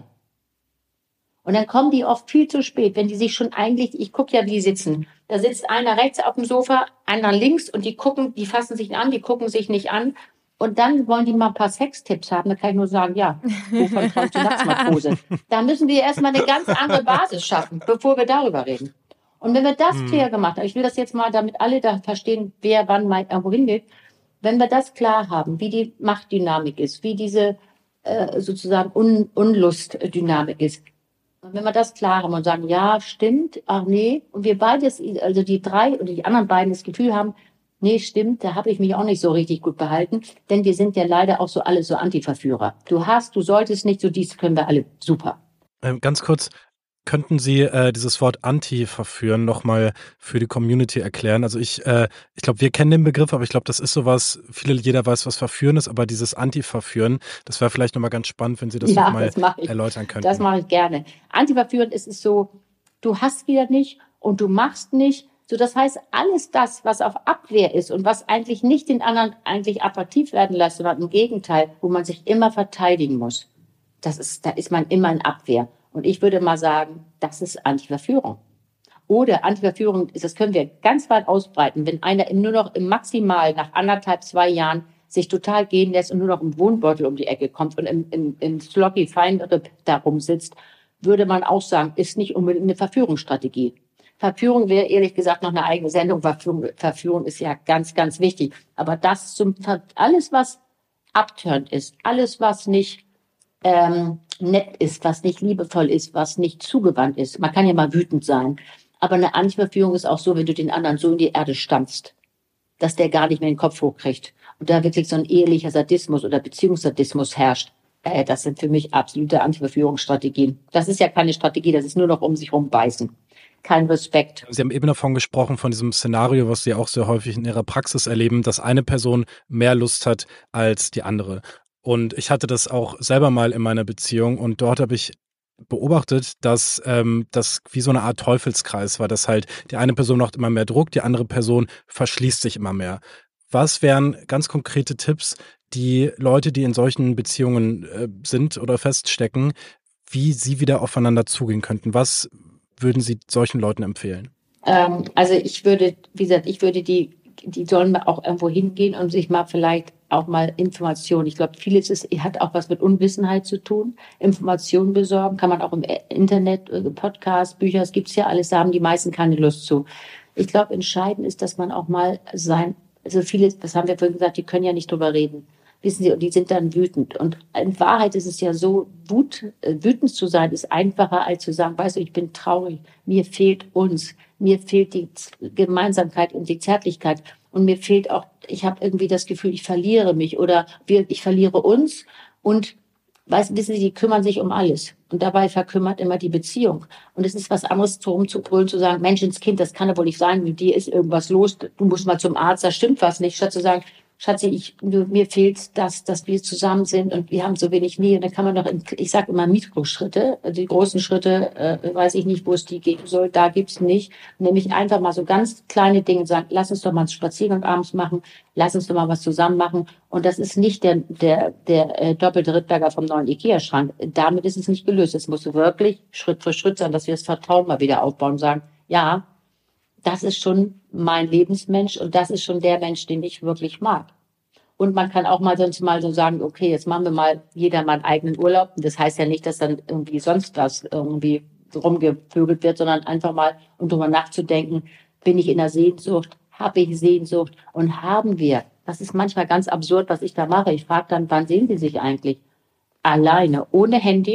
Und dann kommen die oft viel zu spät, wenn die sich schon eigentlich, ich gucke ja, wie die sitzen. Da sitzt einer rechts auf dem Sofa, einer links und die gucken, die fassen sich an, die gucken sich nicht an. Und dann wollen die mal ein paar Sextipps haben. Da kann ich nur sagen, ja, wovon kommt die Nachtmatrose? Da müssen wir erstmal eine ganz andere Basis schaffen, bevor wir darüber reden. Und wenn wir das hm. klar gemacht haben, ich will das jetzt mal, damit alle da verstehen, wer wann mal irgendwo hingeht, wenn wir das klar haben, wie die Machtdynamik ist, wie diese äh, sozusagen Un- Unlustdynamik ist, und wenn wir das klar haben und sagen, ja, stimmt, ach nee, und wir beides, also die drei oder die anderen beiden das Gefühl haben, nee, stimmt, da habe ich mich auch nicht so richtig gut behalten, denn wir sind ja leider auch so alle so Antiverführer. Du hast, du solltest nicht, so dies können wir alle, super. Ähm, ganz kurz, könnten Sie äh, dieses Wort Anti-Verführen nochmal für die Community erklären? Also ich, äh, ich glaube, wir kennen den Begriff, aber ich glaube, das ist sowas, viele, jeder weiß, was Verführen ist, aber dieses Anti-Verführen, das wäre vielleicht nochmal ganz spannend, wenn Sie das ja, nochmal das erläutern könnten. Das mache ich gerne. Anti-Verführen ist es so, du hast wieder nicht und du machst nicht. So, das heißt, alles das, was auf Abwehr ist und was eigentlich nicht den anderen eigentlich attraktiv werden lässt, sondern im Gegenteil, wo man sich immer verteidigen muss, das ist, da ist man immer in Abwehr. Und ich würde mal sagen, das ist Antiverführung. Oder Antiverführung ist, das können wir ganz weit ausbreiten, wenn einer nur noch im maximal nach anderthalb, zwei Jahren sich total gehen lässt und nur noch im Wohnbeutel um die Ecke kommt und im, im, im Sloggy Feinripp da rumsitzt, würde man auch sagen, ist nicht unbedingt eine Verführungsstrategie. Verführung wäre ehrlich gesagt noch eine eigene Sendung. Verführung, Verführung ist ja ganz, ganz wichtig. Aber das zum, alles, was abturnt ist, alles, was nicht ähm, nett ist, was nicht liebevoll ist, was nicht zugewandt ist. Man kann ja mal wütend sein. Aber eine Antiverführung ist auch so, wenn du den anderen so in die Erde stampfst, dass der gar nicht mehr den Kopf hochkriegt. Und da wirklich so ein ehelicher Sadismus oder Beziehungssadismus herrscht. Äh, das sind für mich absolute Antiverführungsstrategien. Das ist ja keine Strategie, das ist nur noch um sich rumbeißen. Kein Respekt. Sie haben eben davon gesprochen, von diesem Szenario, was Sie auch sehr häufig in Ihrer Praxis erleben, dass eine Person mehr Lust hat als die andere. Und ich hatte das auch selber mal in meiner Beziehung und dort habe ich beobachtet, dass ähm, das wie so eine Art Teufelskreis war, dass halt die eine Person macht immer mehr Druck, die andere Person verschließt sich immer mehr. Was wären ganz konkrete Tipps, die Leute, die in solchen Beziehungen äh, sind oder feststecken, wie sie wieder aufeinander zugehen könnten? Was würden Sie solchen Leuten empfehlen? Ähm, also ich würde, wie gesagt, ich würde die, die sollen auch irgendwo hingehen und sich mal vielleicht auch mal Informationen. Ich glaube, vieles ist, hat auch was mit Unwissenheit zu tun. Informationen besorgen kann man auch im Internet, Podcast, Bücher, es gibt's ja alles, da haben die meisten keine Lust zu. Ich glaube, entscheidend ist, dass man auch mal sein, also viele, das haben wir vorhin gesagt, die können ja nicht drüber reden. Wissen Sie, und die sind dann wütend. Und in Wahrheit ist es ja so, Wut, äh, wütend zu sein, ist einfacher als zu sagen, weißt du, ich bin traurig, mir fehlt uns, mir fehlt die Gemeinsamkeit und die Zärtlichkeit. Und mir fehlt auch, ich habe irgendwie das Gefühl, ich verliere mich oder wir, ich verliere uns. Und weißt, wissen Sie, die kümmern sich um alles. Und dabei verkümmert immer die Beziehung. Und es ist was anderes, rumzubrüllen, zu sagen, Menschenskind, das kann ja wohl nicht sein, mit dir ist irgendwas los, du musst mal zum Arzt, da stimmt was nicht, statt zu sagen, Schatzi, ich, mir fehlt das, dass wir zusammen sind und wir haben so wenig Nähe. Und dann kann man doch, in, ich sage immer Mikroschritte, die großen Schritte, äh, weiß ich nicht, wo es die geben soll, da gibt's nicht. Nämlich einfach mal so ganz kleine Dinge sagen, lass uns doch mal einen Spaziergang abends machen, lass uns doch mal was zusammen machen. Und das ist nicht der, der, der äh, doppelte Rittberger vom neuen Ikea-Schrank. Damit ist es nicht gelöst. Es muss wirklich Schritt für Schritt sein, dass wir das Vertrauen mal wieder aufbauen und sagen, ja, das ist schon mein Lebensmensch und das ist schon der Mensch, den ich wirklich mag. Und man kann auch mal sonst mal so sagen, okay, jetzt machen wir mal jeder mal einen eigenen Urlaub. Und das heißt ja nicht, dass dann irgendwie sonst was irgendwie rumgevögelt wird, sondern einfach mal, um drüber nachzudenken, bin ich in der Sehnsucht, habe ich Sehnsucht und haben wir. Das ist manchmal ganz absurd, was ich da mache. Ich frage dann, wann sehen Sie sich eigentlich? Alleine, ohne Handy,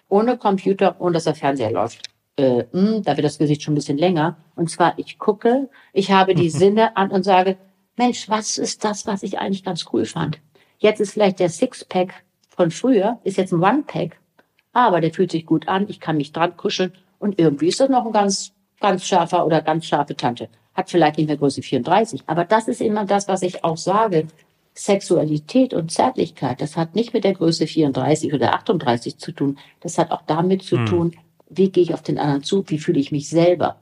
ohne Computer, ohne dass der Fernseher läuft. Äh, mh, da wird das Gesicht schon ein bisschen länger. Und zwar, ich gucke, ich habe die Sinne an und sage, Mensch, was ist das, was ich eigentlich ganz cool fand? Jetzt ist vielleicht der Sixpack von früher, ist jetzt ein One-Pack, aber der fühlt sich gut an, ich kann mich dran kuscheln und irgendwie ist das noch ein ganz, ganz scharfer oder ganz scharfe Tante. Hat vielleicht nicht mehr Größe vierunddreißig, aber das ist immer das, was ich auch sage. Sexualität und Zärtlichkeit, das hat nicht mit der Größe vierunddreißig oder achtunddreißig zu tun. Das hat auch damit zu hm. tun, wie gehe ich auf den anderen zu, wie fühle ich mich selber.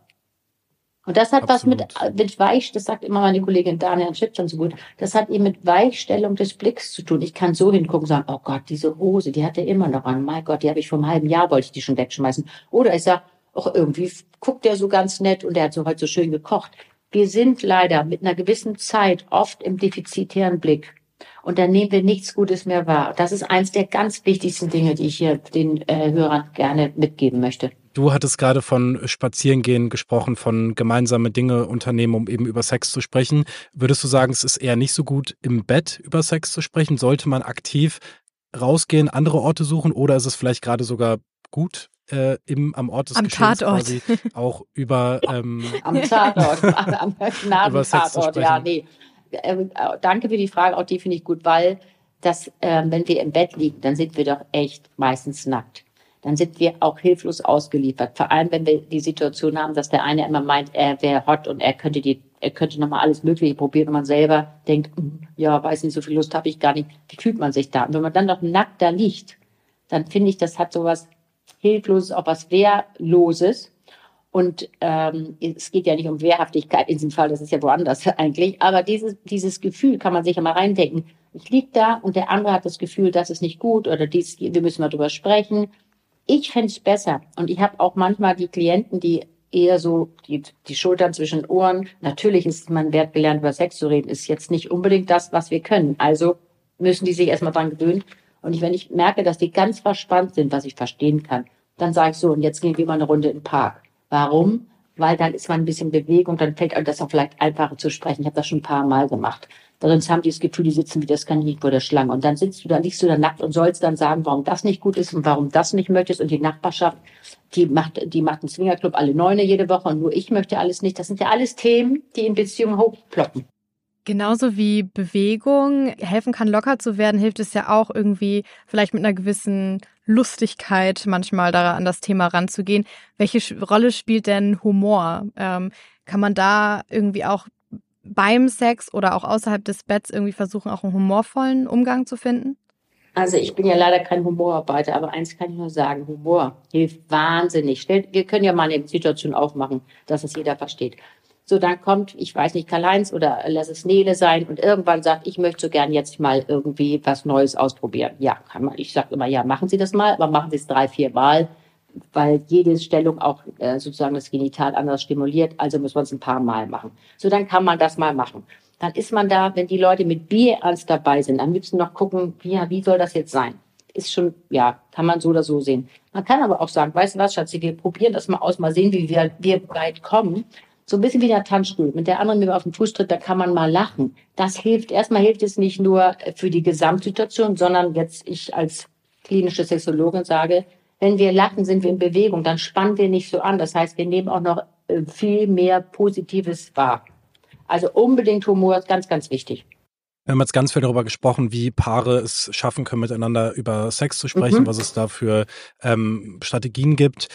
Und das hat Absolut. was mit, mit Weich, das sagt immer meine Kollegin Daniel Schipson so gut, das hat eben mit Weichstellung des Blicks zu tun. Ich kann so hingucken und sagen, oh Gott, diese Hose, die hat er immer noch an. Mein Gott, die habe ich vor einem halben Jahr, wollte ich die schon wegschmeißen. Oder ich sage, ach, irgendwie guckt der so ganz nett und der hat so heute so schön gekocht. Wir sind leider mit einer gewissen Zeit oft im defizitären Blick. Und dann nehmen wir nichts Gutes mehr wahr. Das ist eins der ganz wichtigsten Dinge, die ich hier den äh, Hörern gerne mitgeben möchte. Du hattest gerade von Spazierengehen gesprochen, von gemeinsame Dinge unternehmen, um eben über Sex zu sprechen. Würdest du sagen, es ist eher nicht so gut, im Bett über Sex zu sprechen? Sollte man aktiv rausgehen, andere Orte suchen oder ist es vielleicht gerade sogar gut, äh, im, am Ort des am Geschehens Tatort. quasi auch über ähm, am Tatort, am Gnaden-Tatort, ja, nee. Ähm, danke für die Frage, auch die finde ich gut, weil das, äh, wenn wir im Bett liegen, dann sind wir doch echt meistens nackt. Dann sind wir auch hilflos ausgeliefert. Vor allem, wenn wir die Situation haben, dass der eine immer meint, er wäre hot und er könnte die, er könnte nochmal alles Mögliche probieren und man selber denkt, ja, weiß nicht, so viel Lust habe ich gar nicht. Wie fühlt man sich da? Und wenn man dann noch nackt da liegt, dann finde ich, das hat sowas Hilfloses, auch was Wehrloses. Und ähm, es geht ja nicht um Wehrhaftigkeit in diesem Fall, das ist ja woanders eigentlich. Aber dieses, dieses Gefühl kann man sich ja mal reindenken. Ich liege da und der andere hat das Gefühl, das ist nicht gut oder dies, wir müssen mal drüber sprechen. Ich fände es besser. Und ich habe auch manchmal die Klienten, die eher so die, die Schultern zwischen den Ohren. Natürlich ist mein Wert gelernt, über Sex zu reden, ist jetzt nicht unbedingt das, was wir können. Also müssen die sich erstmal dran gewöhnen. Und ich, wenn ich merke, dass die ganz verspannt sind, was ich verstehen kann, dann sage ich so, und jetzt gehen wir mal eine Runde in den Park. Warum? Weil dann ist man ein bisschen Bewegung, dann fällt einem das auch vielleicht einfacher zu sprechen. Ich habe das schon ein paar Mal gemacht. Sonst haben die das Gefühl, die sitzen wie das Kaninchen vor der Schlange. Und dann sitzt du da, liegst du da nackt und sollst dann sagen, warum das nicht gut ist und warum das nicht möchtest. Und die Nachbarschaft, die macht, die macht einen Swingerclub alle Neune jede Woche und nur ich möchte alles nicht. Das sind ja alles Themen, die in Beziehungen hochploppen. Genauso wie Bewegung helfen kann, locker zu werden, hilft es ja auch irgendwie vielleicht mit einer gewissen Lustigkeit manchmal daran an das Thema ranzugehen. Welche Rolle spielt denn Humor? Ähm, kann man da irgendwie auch beim Sex oder auch außerhalb des Betts irgendwie versuchen, auch einen humorvollen Umgang zu finden? Also ich bin ja leider kein Humorarbeiter, aber eins kann ich nur sagen, Humor hilft wahnsinnig. Wir können ja mal eine Situation aufmachen, dass es jeder versteht. So, dann kommt, ich weiß nicht, Karl-Heinz oder lass es Nele sein und irgendwann sagt, ich möchte so gern jetzt mal irgendwie was Neues ausprobieren. Ja, kann man. Ich sage immer, ja, machen Sie das mal, aber machen Sie es drei, vier Mal, weil jede Stellung auch äh, sozusagen das Genital anders stimuliert, also muss man es ein paar Mal machen. So, dann kann man das mal machen. Dann ist man da, wenn die Leute mit Bier ernst dabei sind, am liebsten noch gucken, ja, wie soll das jetzt sein? Ist schon, ja, kann man so oder so sehen. Man kann aber auch sagen, weißt du was, Schatzi, wir probieren das mal aus, mal sehen, wie wir, wir weit kommen. So ein bisschen wie der Tanzstuhl. Mit der anderen, wenn man auf den Fuß tritt, da kann man mal lachen. Das hilft, erstmal hilft es nicht nur für die Gesamtsituation, sondern jetzt ich als klinische Sexologin sage, wenn wir lachen, sind wir in Bewegung, dann spannen wir nicht so an. Das heißt, wir nehmen auch noch viel mehr Positives wahr. Also unbedingt Humor ist ganz, ganz wichtig. Wir haben jetzt ganz viel darüber gesprochen, wie Paare es schaffen können, miteinander über Sex zu sprechen, mhm. was es da für ähm, Strategien gibt.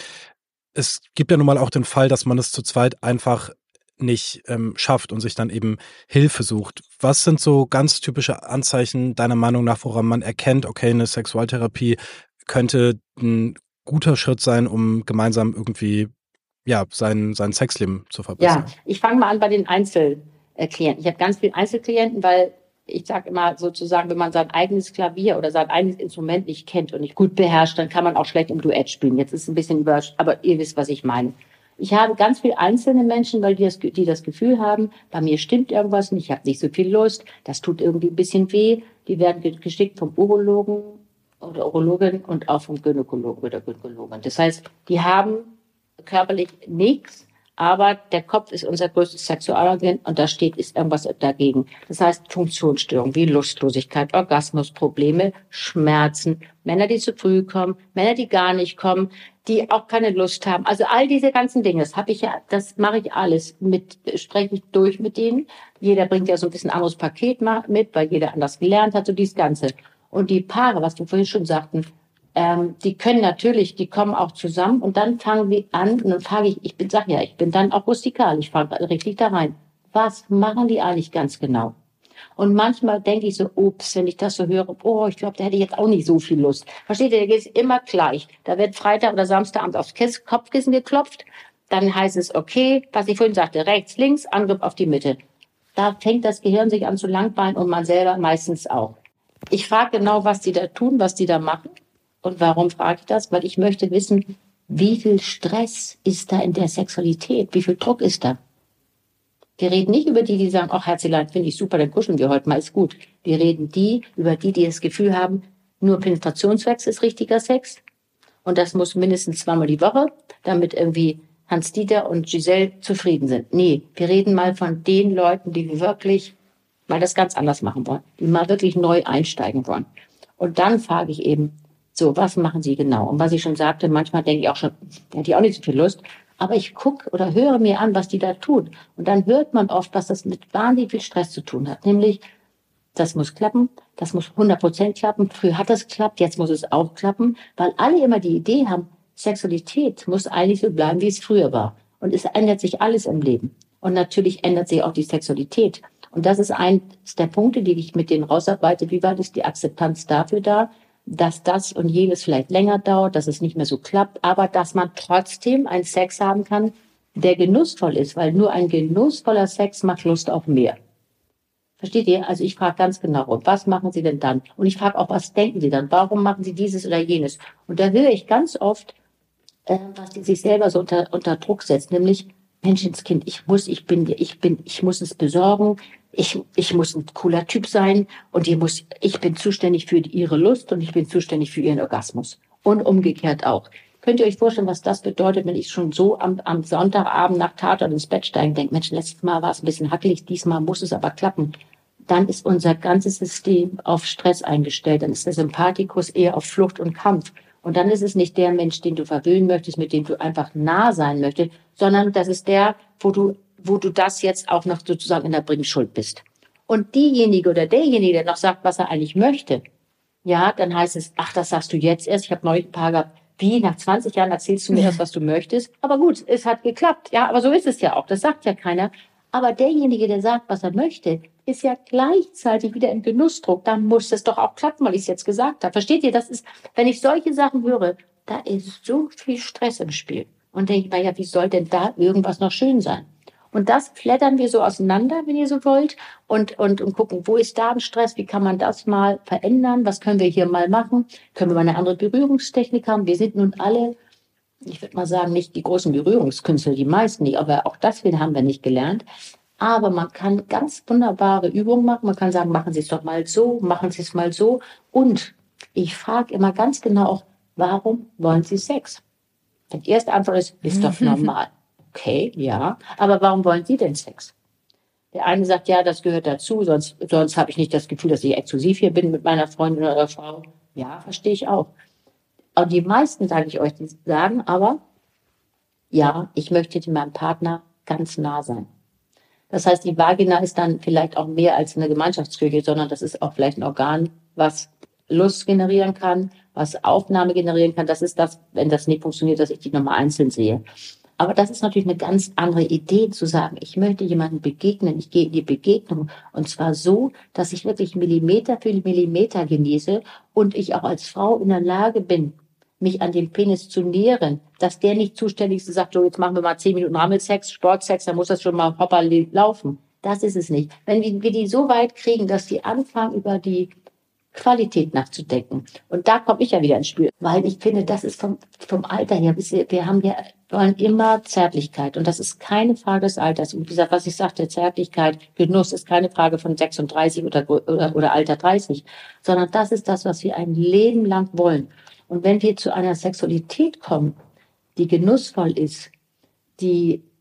Es gibt ja nun mal auch den Fall, dass man es zu zweit einfach nicht ähm, schafft und sich dann eben Hilfe sucht. Was sind so ganz typische Anzeichen deiner Meinung nach, woran man erkennt, okay, eine Sexualtherapie könnte ein guter Schritt sein, um gemeinsam irgendwie ja sein, sein Sexleben zu verbessern? Ja, ich fange mal an bei den Einzelklienten. Ich habe ganz viele Einzelklienten, weil ich sage immer sozusagen, wenn man sein eigenes Klavier oder sein eigenes Instrument nicht kennt und nicht gut beherrscht, dann kann man auch schlecht im Duett spielen. Jetzt ist es ein bisschen über, aber ihr wisst, was ich meine. Ich habe ganz viele einzelne Menschen, weil die das, die das Gefühl haben, bei mir stimmt irgendwas nicht, ich habe nicht so viel Lust, das tut irgendwie ein bisschen weh. Die werden geschickt vom Urologen oder Urologin und auch vom Gynäkologen oder Gynäkologin. Das heißt, die haben körperlich nichts, Aber der Kopf ist unser größtes Sexualorgan und da steht, ist irgendwas dagegen. Das heißt Funktionsstörungen wie Lustlosigkeit, Orgasmusprobleme, Schmerzen, Männer, die zu früh kommen, Männer, die gar nicht kommen, die auch keine Lust haben. Also all diese ganzen Dinge, das habe ich ja, das mache ich alles mit, spreche ich durch mit denen. Jeder bringt ja so ein bisschen anderes Paket mit, weil jeder anders gelernt hat, so dieses Ganze. Und die Paare, was wir vorhin schon sagten, Ähm, die können natürlich, die kommen auch zusammen und dann fangen wir an und dann frage ich, ich bin, sag ja, ich bin dann auch rustikal, ich frage richtig da rein. Was machen die eigentlich ganz genau? Und manchmal denke ich so, ups, wenn ich das so höre, oh, ich glaube, da hätte ich jetzt auch nicht so viel Lust. Versteht ihr, da geht es immer gleich. Da wird Freitag oder Samstagabend aufs Kiss, Kopfkissen geklopft, dann heißt es, okay, was ich vorhin sagte, rechts, links, Angriff auf die Mitte. Da fängt das Gehirn sich an zu langweilen und man selber meistens auch. Ich frage genau, was die da tun, was die da machen. Und warum frage ich das? Weil ich möchte wissen, wie viel Stress ist da in der Sexualität? Wie viel Druck ist da? Wir reden nicht über die, die sagen, ach, Herzelein, finde ich super, dann kuscheln wir heute mal, ist gut. Wir reden die über die, die das Gefühl haben, nur Penetrationssex ist richtiger Sex. Und das muss mindestens zweimal die Woche, damit irgendwie Hans-Dieter und Giselle zufrieden sind. Nee, wir reden mal von den Leuten, die wirklich mal das ganz anders machen wollen, die mal wirklich neu einsteigen wollen. Und dann frage ich eben, so, was machen Sie genau? Und was ich schon sagte, manchmal denke ich auch schon, da hätte ich auch nicht so viel Lust. Aber ich gucke oder höre mir an, was die da tun. Und dann hört man oft, was das mit wahnsinnig viel Stress zu tun hat. Nämlich, das muss klappen, das muss hundert Prozent klappen. Früher hat das geklappt, jetzt muss es auch klappen. Weil alle immer die Idee haben, Sexualität muss eigentlich so bleiben, wie es früher war. Und es ändert sich alles im Leben. Und natürlich ändert sich auch die Sexualität. Und das ist eins der Punkte, die ich mit denen rausarbeite. Wie weit ist die Akzeptanz dafür da, dass das und jenes vielleicht länger dauert, dass es nicht mehr so klappt, aber dass man trotzdem einen Sex haben kann, der genussvoll ist, weil nur ein genussvoller Sex macht Lust auf mehr. Versteht ihr? Also ich frage ganz genau, und was machen Sie denn dann? Und ich frage auch, was denken Sie dann? Warum machen Sie dieses oder jenes? Und da höre ich ganz oft, äh, was die sich selber so unter, unter Druck setzt, nämlich, Menschenskind, ich muss, ich bin, ich bin, ich muss es besorgen, ich, ich muss ein cooler Typ sein und ich muss, ich bin zuständig für ihre Lust und ich bin zuständig für ihren Orgasmus. Und umgekehrt auch. Könnt ihr euch vorstellen, was das bedeutet, wenn ich schon so am, am Sonntagabend nach Tatort ins Bett steige und denke, Mensch, letztes Mal war es ein bisschen hackelig, diesmal muss es aber klappen. Dann ist unser ganzes System auf Stress eingestellt. Dann ist der Sympathikus eher auf Flucht und Kampf. Und dann ist es nicht der Mensch, den du verwöhnen möchtest, mit dem du einfach nah sein möchtest, sondern das ist der, wo du, wo du das jetzt auch noch sozusagen in der Bringschuld bist. Und diejenige oder derjenige, der noch sagt, was er eigentlich möchte, ja, dann heißt es, ach, das sagst du jetzt erst. Ich habe neulich ein paar gehabt, wie, nach zwanzig Jahren erzählst du mir erst, was du möchtest. Aber gut, es hat geklappt. Ja, aber so ist es ja auch. Das sagt ja keiner. Aber derjenige, der sagt, was er möchte, ist ja gleichzeitig wieder im Genussdruck. Dann muss es doch auch klappen, weil ich es jetzt gesagt habe. Versteht ihr? Das ist, wenn ich solche Sachen höre, da ist so viel Stress im Spiel. Und denke ich mir, ja, wie soll denn da irgendwas noch schön sein? Und das flattern wir so auseinander, wenn ihr so wollt, und, und, und gucken, wo ist da ein Stress? Wie kann man das mal verändern? Was können wir hier mal machen? Können wir mal eine andere Berührungstechnik haben? Wir sind nun alle, ich würde mal sagen, nicht die großen Berührungskünstler, die meisten nicht, aber auch das haben wir nicht gelernt. Aber man kann ganz wunderbare Übungen machen. Man kann sagen, machen Sie es doch mal so, machen Sie es mal so. Und ich frage immer ganz genau auch, warum wollen Sie Sex? Die erste Antwort ist, ist doch normal. Okay, ja. Aber warum wollen Sie denn Sex? Der eine sagt, ja, das gehört dazu, sonst, sonst habe ich nicht das Gefühl, dass ich exklusiv hier bin mit meiner Freundin oder Frau. Ja, verstehe ich auch. Und die meisten, sage ich euch, die sagen aber, ja, ich möchte meinem Partner ganz nah sein. Das heißt, die Vagina ist dann vielleicht auch mehr als eine Gemeinschaftsküche, sondern das ist auch vielleicht ein Organ, was Lust generieren kann, was Aufnahme generieren kann. Das ist das, wenn das nicht funktioniert, dass ich die nochmal einzeln sehe. Aber das ist natürlich eine ganz andere Idee, zu sagen, ich möchte jemandem begegnen, ich gehe in die Begegnung und zwar so, dass ich wirklich Millimeter für Millimeter genieße und ich auch als Frau in der Lage bin, mich an dem Penis zu nähren, dass der nicht zuständig ist und sagt, so, jetzt machen wir mal zehn Minuten Rammelsex, Sportsex, dann muss das schon mal hopper laufen. Das ist es nicht. Wenn wir die so weit kriegen, dass die anfangen, über die Qualität nachzudenken. Und da komme ich ja wieder ins Spiel, weil ich finde, das ist vom, vom Alter her, wir haben ja, wollen immer Zärtlichkeit und das ist keine Frage des Alters. Und wie gesagt, was ich sagte, Zärtlichkeit, Genuss ist keine Frage von sechsunddreißig oder, oder, oder Alter dreißig, sondern das ist das, was wir ein Leben lang wollen. Und wenn wir zu einer Sexualität kommen, die genussvoll ist, die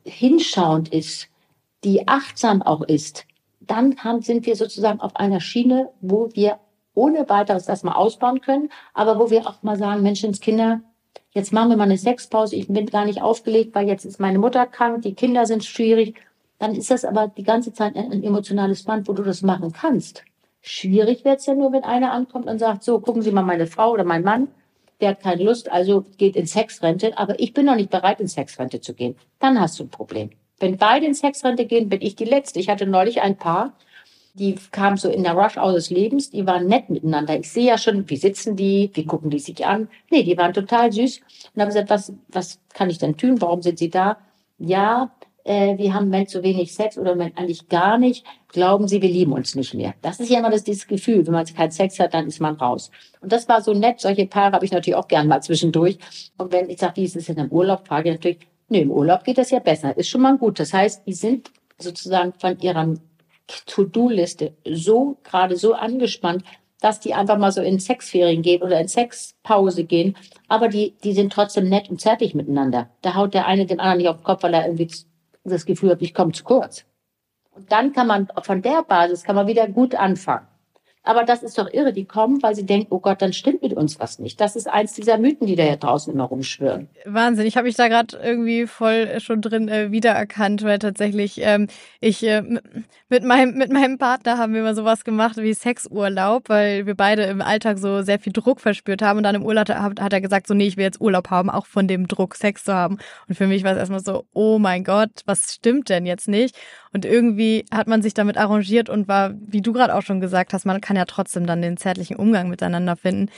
hinschauend ist, die achtsam auch ist, dann haben, sind wir sozusagen auf einer Schiene, wo wir ohne weiteres das mal ausbauen können, aber wo wir auch mal sagen, Menschenskinder, jetzt machen wir mal eine Sexpause, ich bin gar nicht aufgelegt, weil jetzt ist meine Mutter krank, die Kinder sind schwierig. Dann ist das aber die ganze Zeit ein emotionales Band, wo du das machen kannst. Schwierig wird's ja nur, wenn einer ankommt und sagt, so, gucken Sie mal, meine Frau oder mein Mann, der hat keine Lust, also geht in Sexrente, aber ich bin noch nicht bereit, in Sexrente zu gehen. Dann hast du ein Problem. Wenn beide in Sexrente gehen, bin ich die Letzte. Ich hatte neulich ein Paar, die kamen so in der Rush-Hour des Lebens, die waren nett miteinander. Ich sehe ja schon, wie sitzen die, wie gucken die sich an. Nee, die waren total süß. Und habe gesagt, was, was kann ich denn tun? Warum sind sie da? Ja, äh, wir haben im Moment so wenig Sex oder im Moment eigentlich gar nicht. Glauben Sie, wir lieben uns nicht mehr. Das ist ja immer das, dieses Gefühl, wenn man keinen Sex hat, dann ist man raus. Und das war so nett. Solche Paare habe ich natürlich auch gern mal zwischendurch. Und wenn ich sage, wie ist es denn im Urlaub, frage ich natürlich, nee, im Urlaub geht das ja besser. Ist schon mal gut. Das heißt, die sind sozusagen von ihrer To-Do-Liste so, gerade so angespannt, dass die einfach mal so in Sexferien gehen oder in Sexpause gehen. Aber die, die sind trotzdem nett und zärtlich miteinander. Da haut der eine den anderen nicht auf den Kopf, weil er irgendwie das Gefühl hat, ich komme zu kurz. Und dann kann man, von der Basis kann man wieder gut anfangen. Aber das ist doch irre, die kommen, weil sie denken, oh Gott, dann stimmt mit uns was nicht. Das ist eins dieser Mythen, die da ja draußen immer rumschwirren. Wahnsinn, ich habe mich da gerade irgendwie voll schon drin äh, wiedererkannt, weil tatsächlich ähm, ich äh, mit meinem mit meinem Partner haben wir mal sowas gemacht wie Sexurlaub, weil wir beide im Alltag so sehr viel Druck verspürt haben und dann im Urlaub hat, hat er gesagt, so nee, ich will jetzt Urlaub haben, auch von dem Druck Sex zu haben. Und für mich war es erstmal so, oh mein Gott, was stimmt denn jetzt nicht? Und irgendwie hat man sich damit arrangiert und war, wie du gerade auch schon gesagt hast, man kann ja trotzdem dann den zärtlichen Umgang miteinander finden.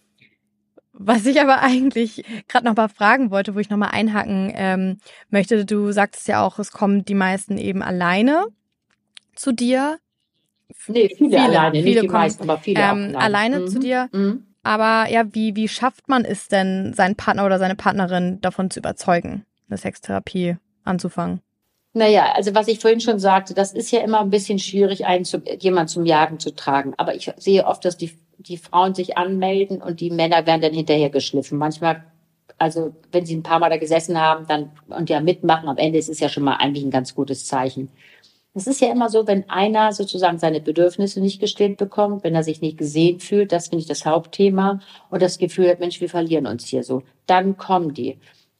Was ich aber eigentlich gerade noch mal fragen wollte, wo ich noch mal einhaken ähm, möchte, du sagtest ja auch, es kommen die meisten eben alleine zu dir. Nee, viele, viele alleine, viele nicht die kommen, meisten, aber viele ähm, auch alleine, alleine mhm. zu dir. Mhm. Aber ja, wie, wie schafft man es denn, seinen Partner oder seine Partnerin davon zu überzeugen, eine Sextherapie anzufangen? Naja, also was ich vorhin schon sagte, das ist ja immer ein bisschen schwierig, einen zu, jemand zum Jagen zu tragen. Aber ich sehe oft, dass die, die Frauen sich anmelden und die Männer werden dann hinterher geschliffen. Manchmal, also wenn sie ein paar Mal da gesessen haben dann und ja mitmachen, am Ende ist es ja schon mal eigentlich ein ganz gutes Zeichen. Es ist ja immer so, wenn einer sozusagen seine Bedürfnisse nicht gestillt bekommt, wenn er sich nicht gesehen fühlt, das finde ich das Hauptthema, und das Gefühl hat, Mensch, wir verlieren uns hier so, dann kommen die.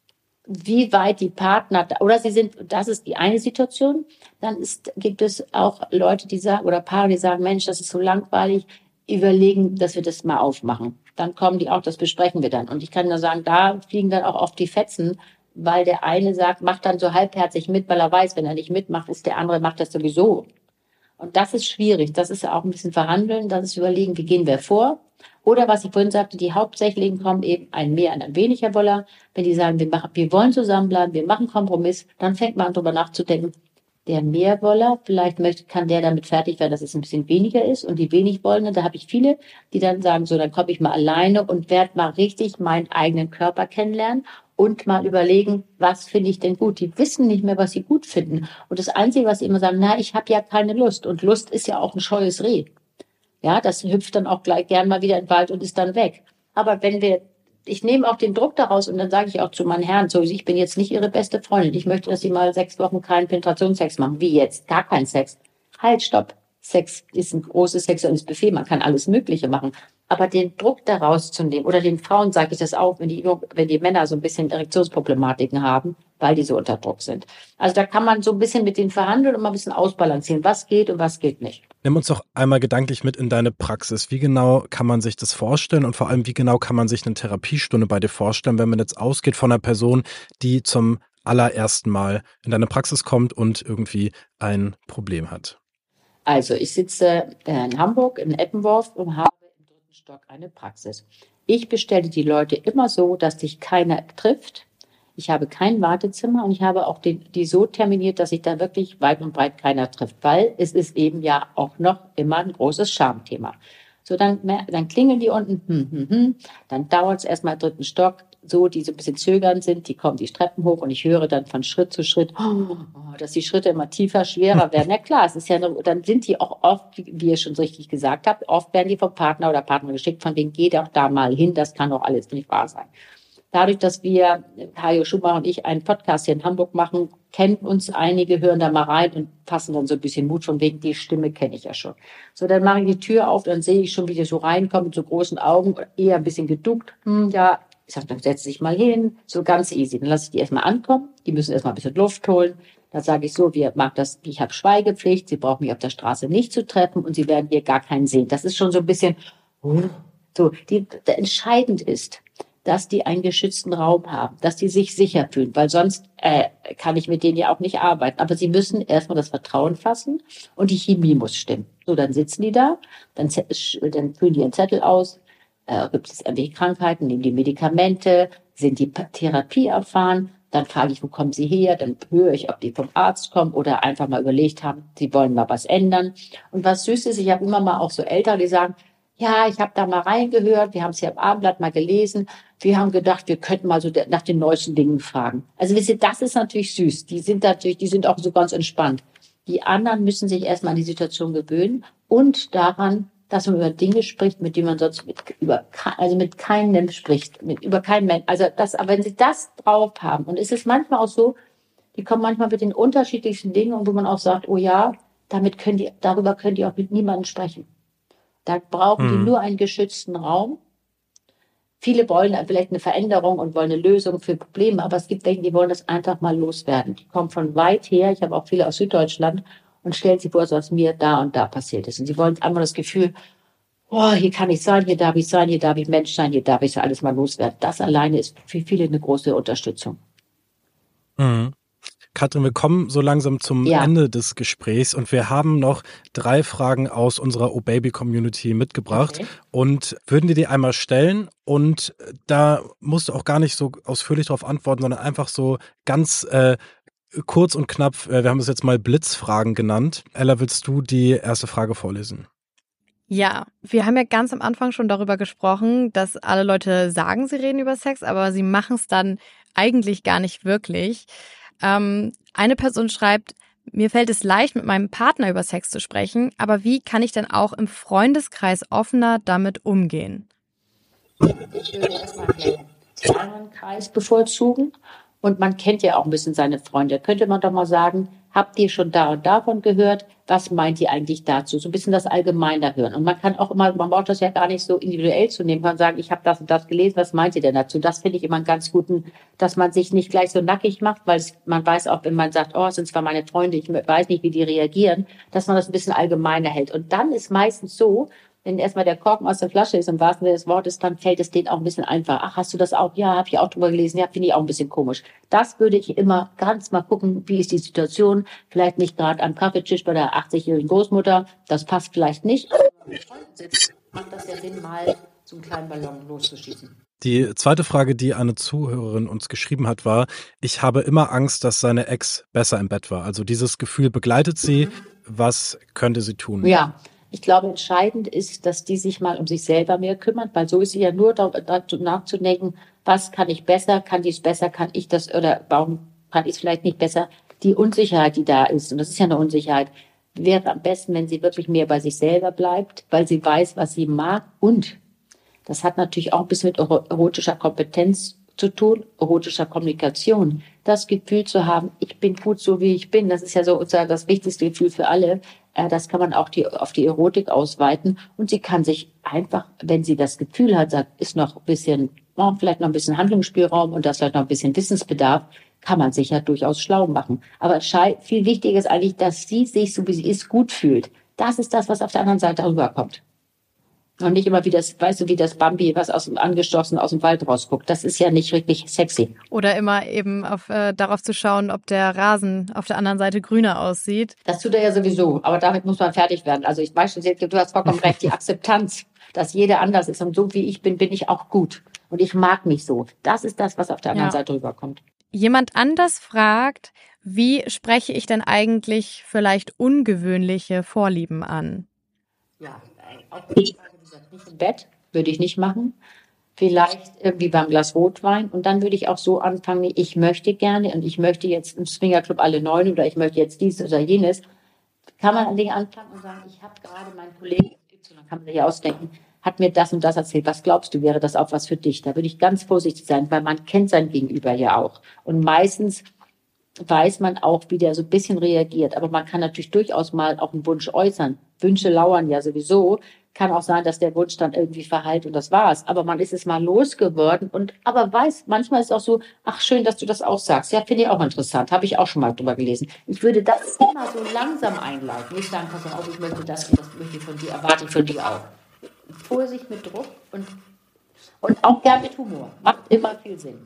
Wie weit die Partner, oder sie sind, das ist die eine Situation, dann ist, gibt es auch Leute, die sagen, oder Paare, die sagen, Mensch, das ist so langweilig, überlegen, dass wir das mal aufmachen. Dann kommen die auch, das besprechen wir dann. Und ich kann nur sagen, da fliegen dann auch oft die Fetzen, weil der eine sagt, macht dann so halbherzig mit, weil er weiß, wenn er nicht mitmacht, ist der andere, macht das sowieso. Und das ist schwierig. Das ist ja auch ein bisschen verhandeln, das ist überlegen, wie gehen wir vor. Oder was ich vorhin sagte, die Hauptsächlichen kommen eben ein mehr und ein weniger Woller. Wenn die sagen, wir machen, wir wollen zusammenbleiben, wir machen Kompromiss, dann fängt man an, darüber nachzudenken. Der Mehrwoller, vielleicht möchte, kann der damit fertig werden, dass es ein bisschen weniger ist. Und die wenig Wollenden, da habe ich viele, die dann sagen, so, dann komme ich mal alleine und werde mal richtig meinen eigenen Körper kennenlernen und mal überlegen, was finde ich denn gut. Die wissen nicht mehr, was sie gut finden. Und das Einzige, was sie immer sagen, na, ich habe ja keine Lust. Und Lust ist ja auch ein scheues Reh. Ja, das hüpft dann auch gleich gern mal wieder in den Wald und ist dann weg. Aber wenn wir, ich nehme auch den Druck daraus und dann sage ich auch zu meinen Herren, so, ich bin jetzt nicht Ihre beste Freundin. Ich möchte, dass Sie mal sechs Wochen keinen Penetrationssex machen. Wie jetzt? Gar keinen Sex. Halt, stopp. Sex ist ein großes sexuelles Buffet. Man kann alles Mögliche machen. Aber den Druck daraus zu nehmen, oder den Frauen sage ich das auch, wenn die, wenn die Männer so ein bisschen Erektionsproblematiken haben, weil die so unter Druck sind. Also da kann man so ein bisschen mit denen verhandeln und mal ein bisschen ausbalancieren, was geht und was geht nicht. Nimm uns doch einmal gedanklich mit in deine Praxis. Wie genau kann man sich das vorstellen und vor allem, wie genau kann man sich eine Therapiestunde bei dir vorstellen, wenn man jetzt ausgeht von einer Person, die zum allerersten Mal in deine Praxis kommt und irgendwie ein Problem hat? Also ich sitze in Hamburg, in Eppenworf und habe im dritten Stock eine Praxis. Ich bestelle die Leute immer so, dass sich keiner trifft. Ich habe kein Wartezimmer und ich habe auch die, die so terminiert, dass sich da wirklich weit und breit keiner trifft, weil es ist eben ja auch noch immer ein großes Schamthema. So, dann, dann klingeln die unten, hm, hm, hm. Dann dauert es erstmal im dritten Stock, so, die so ein bisschen zögernd sind, die kommen die Treppen hoch und ich höre dann von Schritt zu Schritt, oh, dass die Schritte immer tiefer, schwerer werden. Ja klar, es ist ja, eine, dann sind die auch oft, wie ihr schon richtig gesagt habt, oft werden die vom Partner oder Partner geschickt, von denen geht auch da mal hin, das kann doch alles nicht wahr sein. dadurch, dass wir, Hajo Schumacher und ich, einen Podcast hier in Hamburg machen, kennen uns einige, hören da mal rein und fassen dann so ein bisschen Mut, von wegen, die Stimme kenne ich ja schon. So, dann mache ich die Tür auf, dann sehe ich schon, wie die so reinkommen, mit so großen Augen, eher ein bisschen geduckt. Hm, ja, ich sage, dann setz dich mal hin, so ganz easy. Dann lasse ich die erstmal ankommen, die müssen erstmal ein bisschen Luft holen. Dann sage ich so, wir mag das, ich habe Schweigepflicht, Sie brauchen mich auf der Straße nicht zu treffen und Sie werden hier gar keinen sehen. Das ist schon so ein bisschen, so, die, entscheidend ist, dass die einen geschützten Raum haben, dass die sich sicher fühlen, weil sonst äh, kann ich mit denen ja auch nicht arbeiten. Aber sie müssen erstmal das Vertrauen fassen und die Chemie muss stimmen. So, dann sitzen die da, dann, dann füllen die ihren Zettel aus, äh, gibt es irgendwelche Krankheiten, nehmen die Medikamente, sind die Therapie erfahren, dann frage ich, wo kommen sie her, dann höre ich, ob die vom Arzt kommen oder einfach mal überlegt haben, sie wollen mal was ändern. Und was süß ist, ich habe immer mal auch so Eltern, die sagen, ja, ich habe da mal reingehört, wir haben es ja im Abendblatt mal gelesen, wir haben gedacht, wir könnten mal so nach den neuesten Dingen fragen. Also wisst ihr, das ist natürlich süß, die sind natürlich, die sind auch so ganz entspannt. Die anderen müssen sich erstmal an die Situation gewöhnen und daran, dass man über Dinge spricht, mit denen man sonst mit, über, also mit keinem spricht, mit, über keinen Menschen. Also das, aber wenn sie das drauf haben, und es ist manchmal auch so, die kommen manchmal mit den unterschiedlichsten Dingen, und wo man auch sagt, oh ja, damit können die, darüber können die auch mit niemandem sprechen. Da brauchen die Mhm. nur einen geschützten Raum. Viele wollen vielleicht eine Veränderung und wollen eine Lösung für Probleme, aber es gibt welche, die wollen das einfach mal loswerden. Die kommen von weit her, ich habe auch viele aus Süddeutschland, und stellen sich vor, was mir da und da passiert ist. Und sie wollen einfach das Gefühl, oh, hier kann ich sein, hier darf ich sein, hier darf ich Mensch sein, hier darf ich alles mal loswerden. Das alleine ist für viele eine große Unterstützung. Mhm. Katrin, wir kommen so langsam zum Ja. Ende des Gesprächs und wir haben noch drei Fragen aus unserer O-Baby-Community mitgebracht Okay. und würden dir die einmal stellen, und da musst du auch gar nicht so ausführlich darauf antworten, sondern einfach so ganz äh, kurz und knapp, äh, wir haben es jetzt mal Blitzfragen genannt. Ella, willst du die erste Frage vorlesen? Ja, wir haben ja ganz am Anfang schon darüber gesprochen, dass alle Leute sagen, sie reden über Sex, aber sie machen es dann eigentlich gar nicht wirklich. Ähm, eine Person schreibt, mir fällt es leicht, mit meinem Partner über Sex zu sprechen, aber wie kann ich denn auch im Freundeskreis offener damit umgehen? Ich würde erstmal einen kleineren Kreis bevorzugen. Und man kennt ja auch ein bisschen seine Freunde. Könnte man doch mal sagen, habt ihr schon da und davon gehört? Was meint ihr eigentlich dazu? So ein bisschen das Allgemeiner hören. Und man kann auch immer, man braucht das ja gar nicht so individuell zu nehmen, man kann sagen, ich habe das und das gelesen, was meint ihr denn dazu? Das finde ich immer einen ganz guten, dass man sich nicht gleich so nackig macht, weil es, man weiß auch, wenn man sagt, oh, es sind zwar meine Freunde, ich weiß nicht, wie die reagieren, dass man das ein bisschen allgemeiner hält. Und dann ist meistens so, wenn erstmal der Korken aus der Flasche ist, im wahrsten Sinne des Wortes, dann fällt es denen auch ein bisschen einfach. Ach, hast du das auch? Ja, habe ich auch drüber gelesen. Ja, finde ich auch ein bisschen komisch. Das würde ich immer ganz mal gucken, wie ist die Situation. Vielleicht nicht gerade am Kaffeetisch bei der achtzigjährigen Großmutter. Das passt vielleicht nicht. Aber wenn man mit Freunden sitzt, macht das ja Sinn, mal so einen kleinen Ballon loszuschießen. Die zweite Frage, die eine Zuhörerin uns geschrieben hat, war, ich habe immer Angst, dass seine Ex besser im Bett war. Also dieses Gefühl begleitet sie. Was könnte sie tun? Ja, ich glaube, entscheidend ist, dass die sich mal um sich selber mehr kümmert, weil so ist sie ja nur dazu nachzudenken, was kann ich besser, kann dies besser, kann ich das, oder warum kann ich es vielleicht nicht besser. Die Unsicherheit, die da ist, und das ist ja eine Unsicherheit, wäre am besten, wenn sie wirklich mehr bei sich selber bleibt, weil sie weiß, was sie mag. Und das hat natürlich auch ein bisschen mit erotischer Kompetenz zu tun, erotischer Kommunikation. Das Gefühl zu haben, ich bin gut so, wie ich bin, das ist ja so das wichtigste Gefühl für alle. Das kann man auch die, auf die Erotik ausweiten. Und sie kann sich einfach, wenn sie das Gefühl hat, sagt, ist noch ein bisschen, oh, vielleicht noch ein bisschen Handlungsspielraum und das vielleicht noch ein bisschen Wissensbedarf, kann man sich ja durchaus schlau machen. Aber viel wichtiger ist eigentlich, dass sie sich, so wie sie ist, gut fühlt. Das ist das, was auf der anderen Seite rüberkommt. Und nicht immer wie das, weißt du, wie das Bambi, was aus dem angestoßen aus dem Wald rausguckt. Das ist ja nicht wirklich sexy. Oder immer eben auf, äh, darauf zu schauen, ob der Rasen auf der anderen Seite grüner aussieht. Das tut er ja sowieso, aber damit muss man fertig werden. Also ich weiß schon, du hast vollkommen recht, die Akzeptanz, dass jeder anders ist und so wie ich bin, bin ich auch gut. Und ich mag mich so. Das ist das, was auf der anderen Ja. Seite rüberkommt. Jemand anders fragt, wie spreche ich denn eigentlich vielleicht ungewöhnliche Vorlieben an? Ja, auch ich, wie gesagt, nicht im Bett, würde ich nicht machen. Vielleicht irgendwie beim Glas Rotwein. Und dann würde ich auch so anfangen, ich möchte gerne und ich möchte jetzt im Swingerclub alle neun oder ich möchte jetzt dies oder jenes. Kann man an Dinge anfangen und sagen, ich habe gerade meinen Kollegen, dann kann man sich ausdenken, hat mir das und das erzählt. Was glaubst du, wäre das auch was für dich? Da würde ich ganz vorsichtig sein, weil man kennt sein Gegenüber ja auch. Und meistens weiß man auch, wie der so ein bisschen reagiert. Aber man kann natürlich durchaus mal auch einen Wunsch äußern. Wünsche lauern ja sowieso. Kann auch sein, dass der Wunsch dann irgendwie verhallt und das war's. Aber man ist es mal losgeworden und aber weiß, manchmal ist es auch so, ach schön, dass du das auch sagst. Ja, finde ich auch interessant. Habe ich auch schon mal drüber gelesen. Ich würde das immer so langsam einleiten. Nicht sagen, pass auf, ich möchte das und das möchte ich von dir, erwarte ich von dir auch. Vorsicht mit Druck und, und auch gern mit Humor. Macht immer viel Sinn.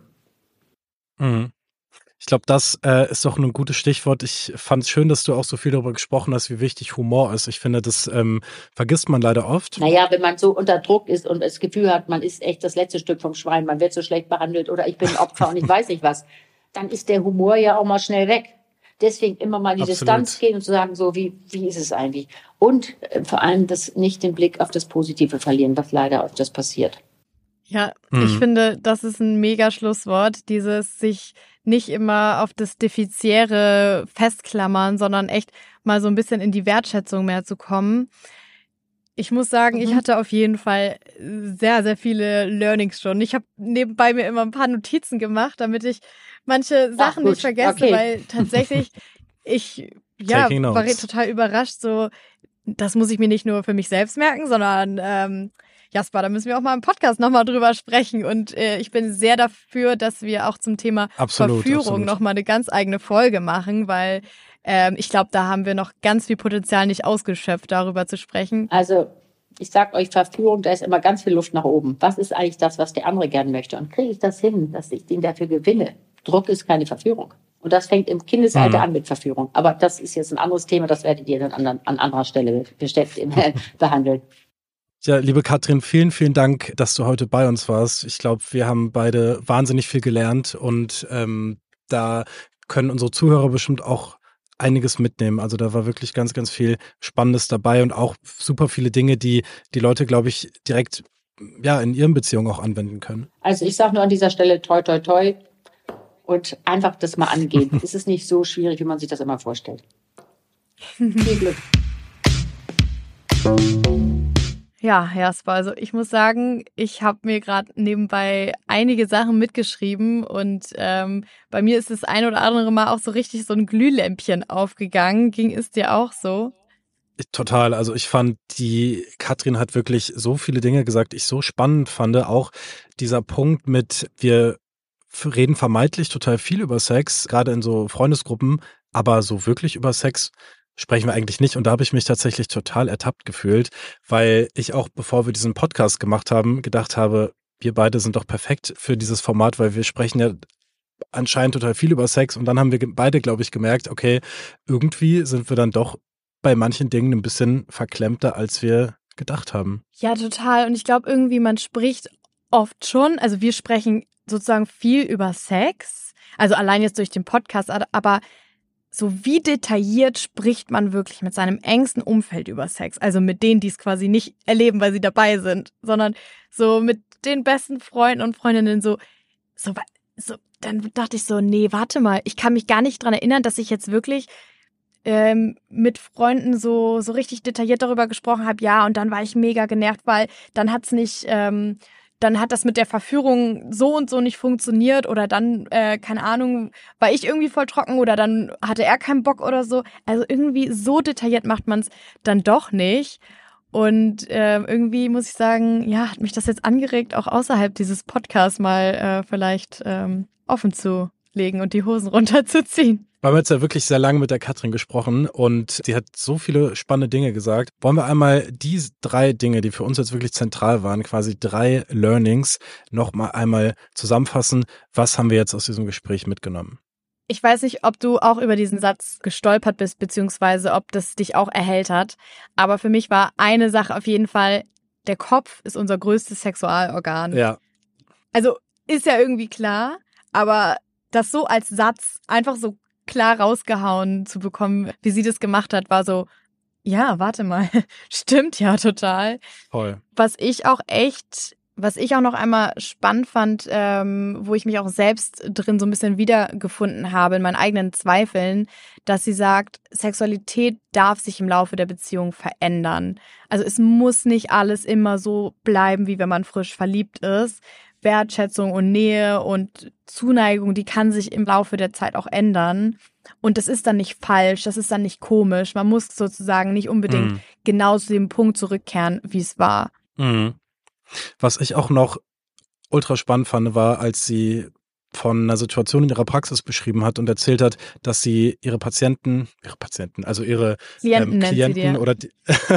Mhm. Ich glaube, das äh, ist doch ein gutes Stichwort. Ich fand es schön, dass du auch so viel darüber gesprochen hast, wie wichtig Humor ist. Ich finde, das ähm, vergisst man leider oft. Naja, wenn man so unter Druck ist und das Gefühl hat, man ist echt das letzte Stück vom Schwein, man wird so schlecht behandelt oder ich bin ein Opfer und ich weiß nicht was, dann ist der Humor ja auch mal schnell weg. Deswegen immer mal die Absolut. Distanz gehen und zu sagen, so, wie, wie ist es eigentlich? Und äh, vor allem das nicht den Blick auf das Positive verlieren, was leider öfters passiert. Ja, Mhm. ich finde, das ist ein mega Schlusswort, dieses sich nicht immer auf das Defiziäre festklammern, sondern echt mal so ein bisschen in die Wertschätzung mehr zu kommen. Ich muss sagen, Mhm. ich hatte auf jeden Fall sehr, sehr viele Learnings schon. Ich habe nebenbei mir immer ein paar Notizen gemacht, damit ich manche Sachen gut. nicht vergesse, Okay. weil tatsächlich ich ja Taking war notes. total überrascht, so das muss ich mir nicht nur für mich selbst merken, sondern ähm, Jasper, da müssen wir auch mal im Podcast nochmal drüber sprechen. Und äh, ich bin sehr dafür, dass wir auch zum Thema Absolut, Verführung absolut. nochmal eine ganz eigene Folge machen, weil ähm, ich glaube, da haben wir noch ganz viel Potenzial nicht ausgeschöpft, darüber zu sprechen. Also, ich sag euch, Verführung, da ist immer ganz viel Luft nach oben. Was ist eigentlich das, was der andere gern möchte? Und kriege ich das hin, dass ich den dafür gewinne? Druck ist keine Verführung. Und das fängt im Kindesalter Mhm. an mit Verführung. Aber das ist jetzt ein anderes Thema, das werdet ihr dann an, an anderer Stelle beschäftigen, behandeln. Ja, liebe Katrin, vielen, vielen Dank, dass du heute bei uns warst. Ich glaube, wir haben beide wahnsinnig viel gelernt und ähm, da können unsere Zuhörer bestimmt auch einiges mitnehmen. Also da war wirklich ganz, ganz viel Spannendes dabei und auch super viele Dinge, die die Leute, glaube ich, direkt ja in ihren Beziehungen auch anwenden können. Also ich sage nur an dieser Stelle toi, toi, toi und einfach das mal angehen. Es ist nicht so schwierig, wie man sich das immer vorstellt. Viel Glück. Ja, Jasper, also ich muss sagen, ich habe mir gerade nebenbei einige Sachen mitgeschrieben und ähm, bei mir ist das ein oder andere Mal auch so richtig so ein Glühlämpchen aufgegangen. Ging es dir auch so? Total. Also ich fand, die Katrin hat wirklich so viele Dinge gesagt, die ich so spannend fand. Auch dieser Punkt mit, wir reden vermeintlich total viel über Sex, gerade in so Freundesgruppen, aber so wirklich über Sex sprechen wir eigentlich nicht. Und da habe ich mich tatsächlich total ertappt gefühlt, weil ich auch, bevor wir diesen Podcast gemacht haben, gedacht habe, wir beide sind doch perfekt für dieses Format, weil wir sprechen ja anscheinend total viel über Sex. Und dann haben wir beide, glaube ich, gemerkt, okay, irgendwie sind wir dann doch bei manchen Dingen ein bisschen verklemmter, als wir gedacht haben. Ja, total. Und ich glaube irgendwie, man spricht oft schon, also wir sprechen sozusagen viel über Sex, also allein jetzt durch den Podcast, aber so wie detailliert spricht man wirklich mit seinem engsten Umfeld über Sex? Also mit denen, die es quasi nicht erleben, weil sie dabei sind, sondern so mit den besten Freunden und Freundinnen so, so, so, dann dachte ich so, nee, warte mal, ich kann mich gar nicht dran erinnern, dass ich jetzt wirklich ähm, mit Freunden so, so richtig detailliert darüber gesprochen habe. Ja, und dann war ich mega genervt, weil dann hat's nicht, ähm, dann hat das mit der Verführung so und so nicht funktioniert oder dann, äh, keine Ahnung, war ich irgendwie voll trocken oder dann hatte er keinen Bock oder so. Also irgendwie so detailliert macht man es dann doch nicht. Und äh, irgendwie muss ich sagen, ja, hat mich das jetzt angeregt, auch außerhalb dieses Podcasts mal äh, vielleicht ähm, offen zu legen und die Hosen runterzuziehen. Wir haben jetzt ja wirklich sehr lange mit der Katrin gesprochen und sie hat so viele spannende Dinge gesagt. Wollen wir einmal die drei Dinge, die für uns jetzt wirklich zentral waren, quasi drei Learnings, noch mal einmal zusammenfassen. Was haben wir jetzt aus diesem Gespräch mitgenommen? Ich weiß nicht, ob du auch über diesen Satz gestolpert bist, beziehungsweise ob das dich auch erhellt hat. Aber für mich war eine Sache auf jeden Fall, der Kopf ist unser größtes Sexualorgan. Ja. Also ist ja irgendwie klar, aber das so als Satz einfach so klar rausgehauen zu bekommen, wie sie das gemacht hat, war so, ja, warte mal, stimmt ja total. Voll. Was ich auch echt Was ich auch noch einmal spannend fand, ähm, wo ich mich auch selbst drin so ein bisschen wiedergefunden habe, in meinen eigenen Zweifeln, dass sie sagt, Sexualität darf sich im Laufe der Beziehung verändern. Also es muss nicht alles immer so bleiben, wie wenn man frisch verliebt ist. Wertschätzung und Nähe und Zuneigung, die kann sich im Laufe der Zeit auch ändern. Und das ist dann nicht falsch, das ist dann nicht komisch. Man muss sozusagen nicht unbedingt mhm. genau zu dem Punkt zurückkehren, wie es war. Mhm. Was ich auch noch ultra spannend fand, war, als sie von einer Situation in ihrer Praxis beschrieben hat und erzählt hat, dass sie ihre Patienten, ihre Patienten, also ihre Klienten, ähm, Klienten oder die,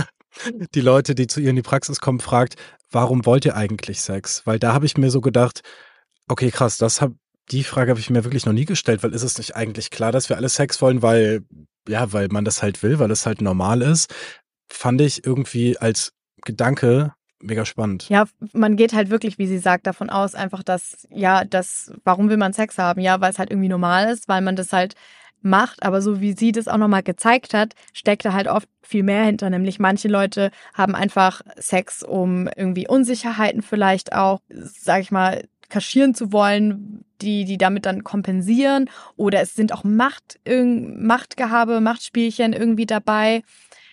die Leute, die zu ihr in die Praxis kommen, fragt, warum wollt ihr eigentlich Sex? Weil da habe ich mir so gedacht, okay, krass, das hab, die Frage habe ich mir wirklich noch nie gestellt, weil ist es nicht eigentlich klar, dass wir alle Sex wollen, weil, ja, weil man das halt will, weil es halt normal ist, fand ich irgendwie als Gedanke mega spannend. Ja, man geht halt wirklich, wie sie sagt, davon aus, einfach, dass, ja, das, warum will man Sex haben? Ja, weil es halt irgendwie normal ist, weil man das halt macht, aber so wie sie das auch nochmal gezeigt hat, steckt da halt oft viel mehr hinter, nämlich manche Leute haben einfach Sex, um irgendwie Unsicherheiten vielleicht auch, sag ich mal, kaschieren zu wollen, die die damit dann kompensieren, oder es sind auch Macht, Machtgehabe, Machtspielchen irgendwie dabei.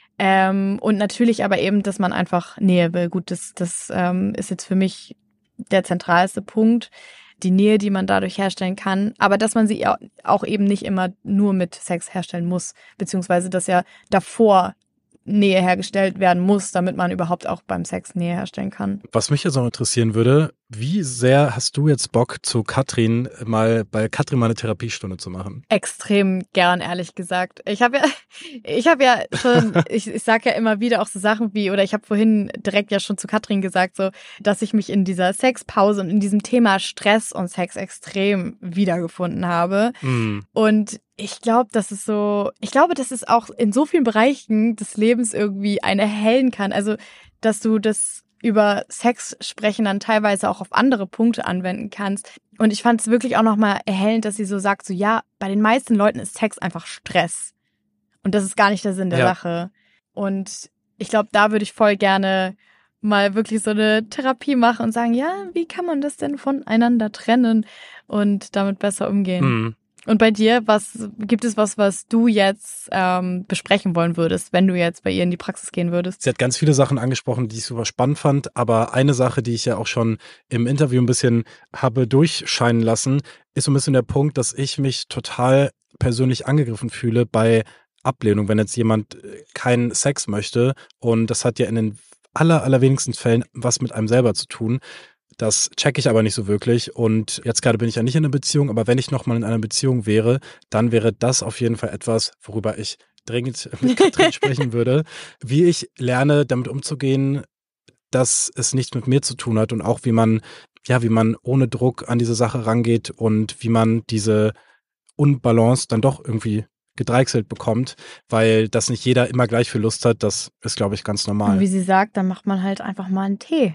Ähm, und natürlich aber eben, dass man einfach Nähe will. Gut, das, das ähm, ist jetzt für mich der zentralste Punkt, die Nähe, die man dadurch herstellen kann. Aber dass man sie auch eben nicht immer nur mit Sex herstellen muss, beziehungsweise dass ja davor Nähe hergestellt werden muss, damit man überhaupt auch beim Sex Nähe herstellen kann. Was mich jetzt noch interessieren würde, wie sehr hast du jetzt Bock, zu Katrin mal bei Katrin mal eine Therapiestunde zu machen? Extrem gern, ehrlich gesagt. Ich habe ja, ich habe ja schon, ich, ich sage ja immer wieder auch so Sachen wie, oder ich habe vorhin direkt ja schon zu Katrin gesagt, so, dass ich mich in dieser Sexpause und in diesem Thema Stress und Sex extrem wiedergefunden habe. Mm. Und ich glaube, dass es so, ich glaube, dass es auch in so vielen Bereichen des Lebens irgendwie eine erhellen kann. Also, dass du das über Sex sprechen dann teilweise auch auf andere Punkte anwenden kannst. Und ich fand es wirklich auch nochmal erhellend, dass sie so sagt, so ja, bei den meisten Leuten ist Sex einfach Stress. Und das ist gar nicht der Sinn der ja. Sache. Und ich glaube, da würde ich voll gerne mal wirklich so eine Therapie machen und sagen, ja, wie kann man das denn voneinander trennen und damit besser umgehen? Mhm. Und bei dir, was gibt es was, was du jetzt ähm, besprechen wollen würdest, wenn du jetzt bei ihr in die Praxis gehen würdest? Sie hat ganz viele Sachen angesprochen, die ich super spannend fand, aber eine Sache, die ich ja auch schon im Interview ein bisschen habe durchscheinen lassen, ist so ein bisschen der Punkt, dass ich mich total persönlich angegriffen fühle bei Ablehnung, wenn jetzt jemand keinen Sex möchte, und das hat ja in den aller, allerwenigsten Fällen was mit einem selber zu tun. Das checke ich aber nicht so wirklich, und jetzt gerade bin ich ja nicht in einer Beziehung, aber wenn ich nochmal in einer Beziehung wäre, dann wäre das auf jeden Fall etwas, worüber ich dringend mit Katrin sprechen würde, wie ich lerne, damit umzugehen, dass es nichts mit mir zu tun hat, und auch wie man, ja, wie man ohne Druck an diese Sache rangeht und wie man diese Unbalance dann doch irgendwie gedreichselt bekommt, weil das nicht jeder immer gleich viel Lust hat, das ist, glaube ich, ganz normal. Und wie sie sagt, dann macht man halt einfach mal einen Tee.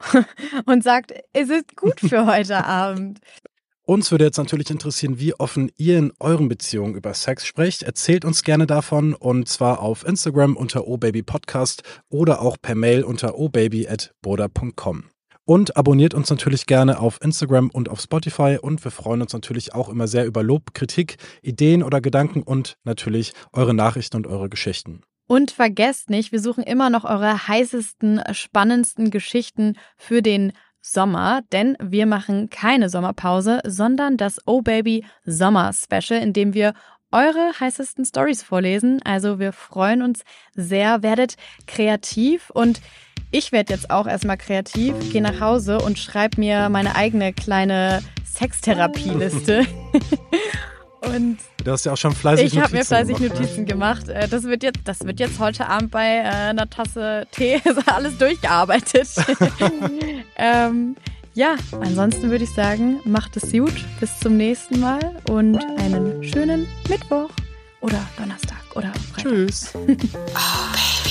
Und sagt, es ist gut für heute Abend. Uns würde jetzt natürlich interessieren, wie offen ihr in euren Beziehungen über Sex sprecht. Erzählt uns gerne davon, und zwar auf Instagram unter obabypodcast oder auch per Mail unter obaby at boda punkt com. Und abonniert uns natürlich gerne auf Instagram und auf Spotify, und wir freuen uns natürlich auch immer sehr über Lob, Kritik, Ideen oder Gedanken und natürlich eure Nachrichten und eure Geschichten. Und vergesst nicht, wir suchen immer noch eure heißesten, spannendsten Geschichten für den Sommer, denn wir machen keine Sommerpause, sondern das Oh Baby Sommer Special, in dem wir eure heißesten Stories vorlesen. Also wir freuen uns sehr, werdet kreativ, und ich werde jetzt auch erstmal kreativ, gehe nach Hause und schreibe mir meine eigene kleine Sextherapieliste. Und du hast ja auch schon fleißig ich Notizen habe mir fleißig gemacht, Notizen gemacht. Das wird jetzt, das wird jetzt heute Abend bei äh, einer Tasse Tee alles durchgearbeitet. ähm, ja, ansonsten würde ich sagen, macht es gut. Bis zum nächsten Mal und einen schönen Mittwoch oder Donnerstag oder Freitag. Tschüss. Oh,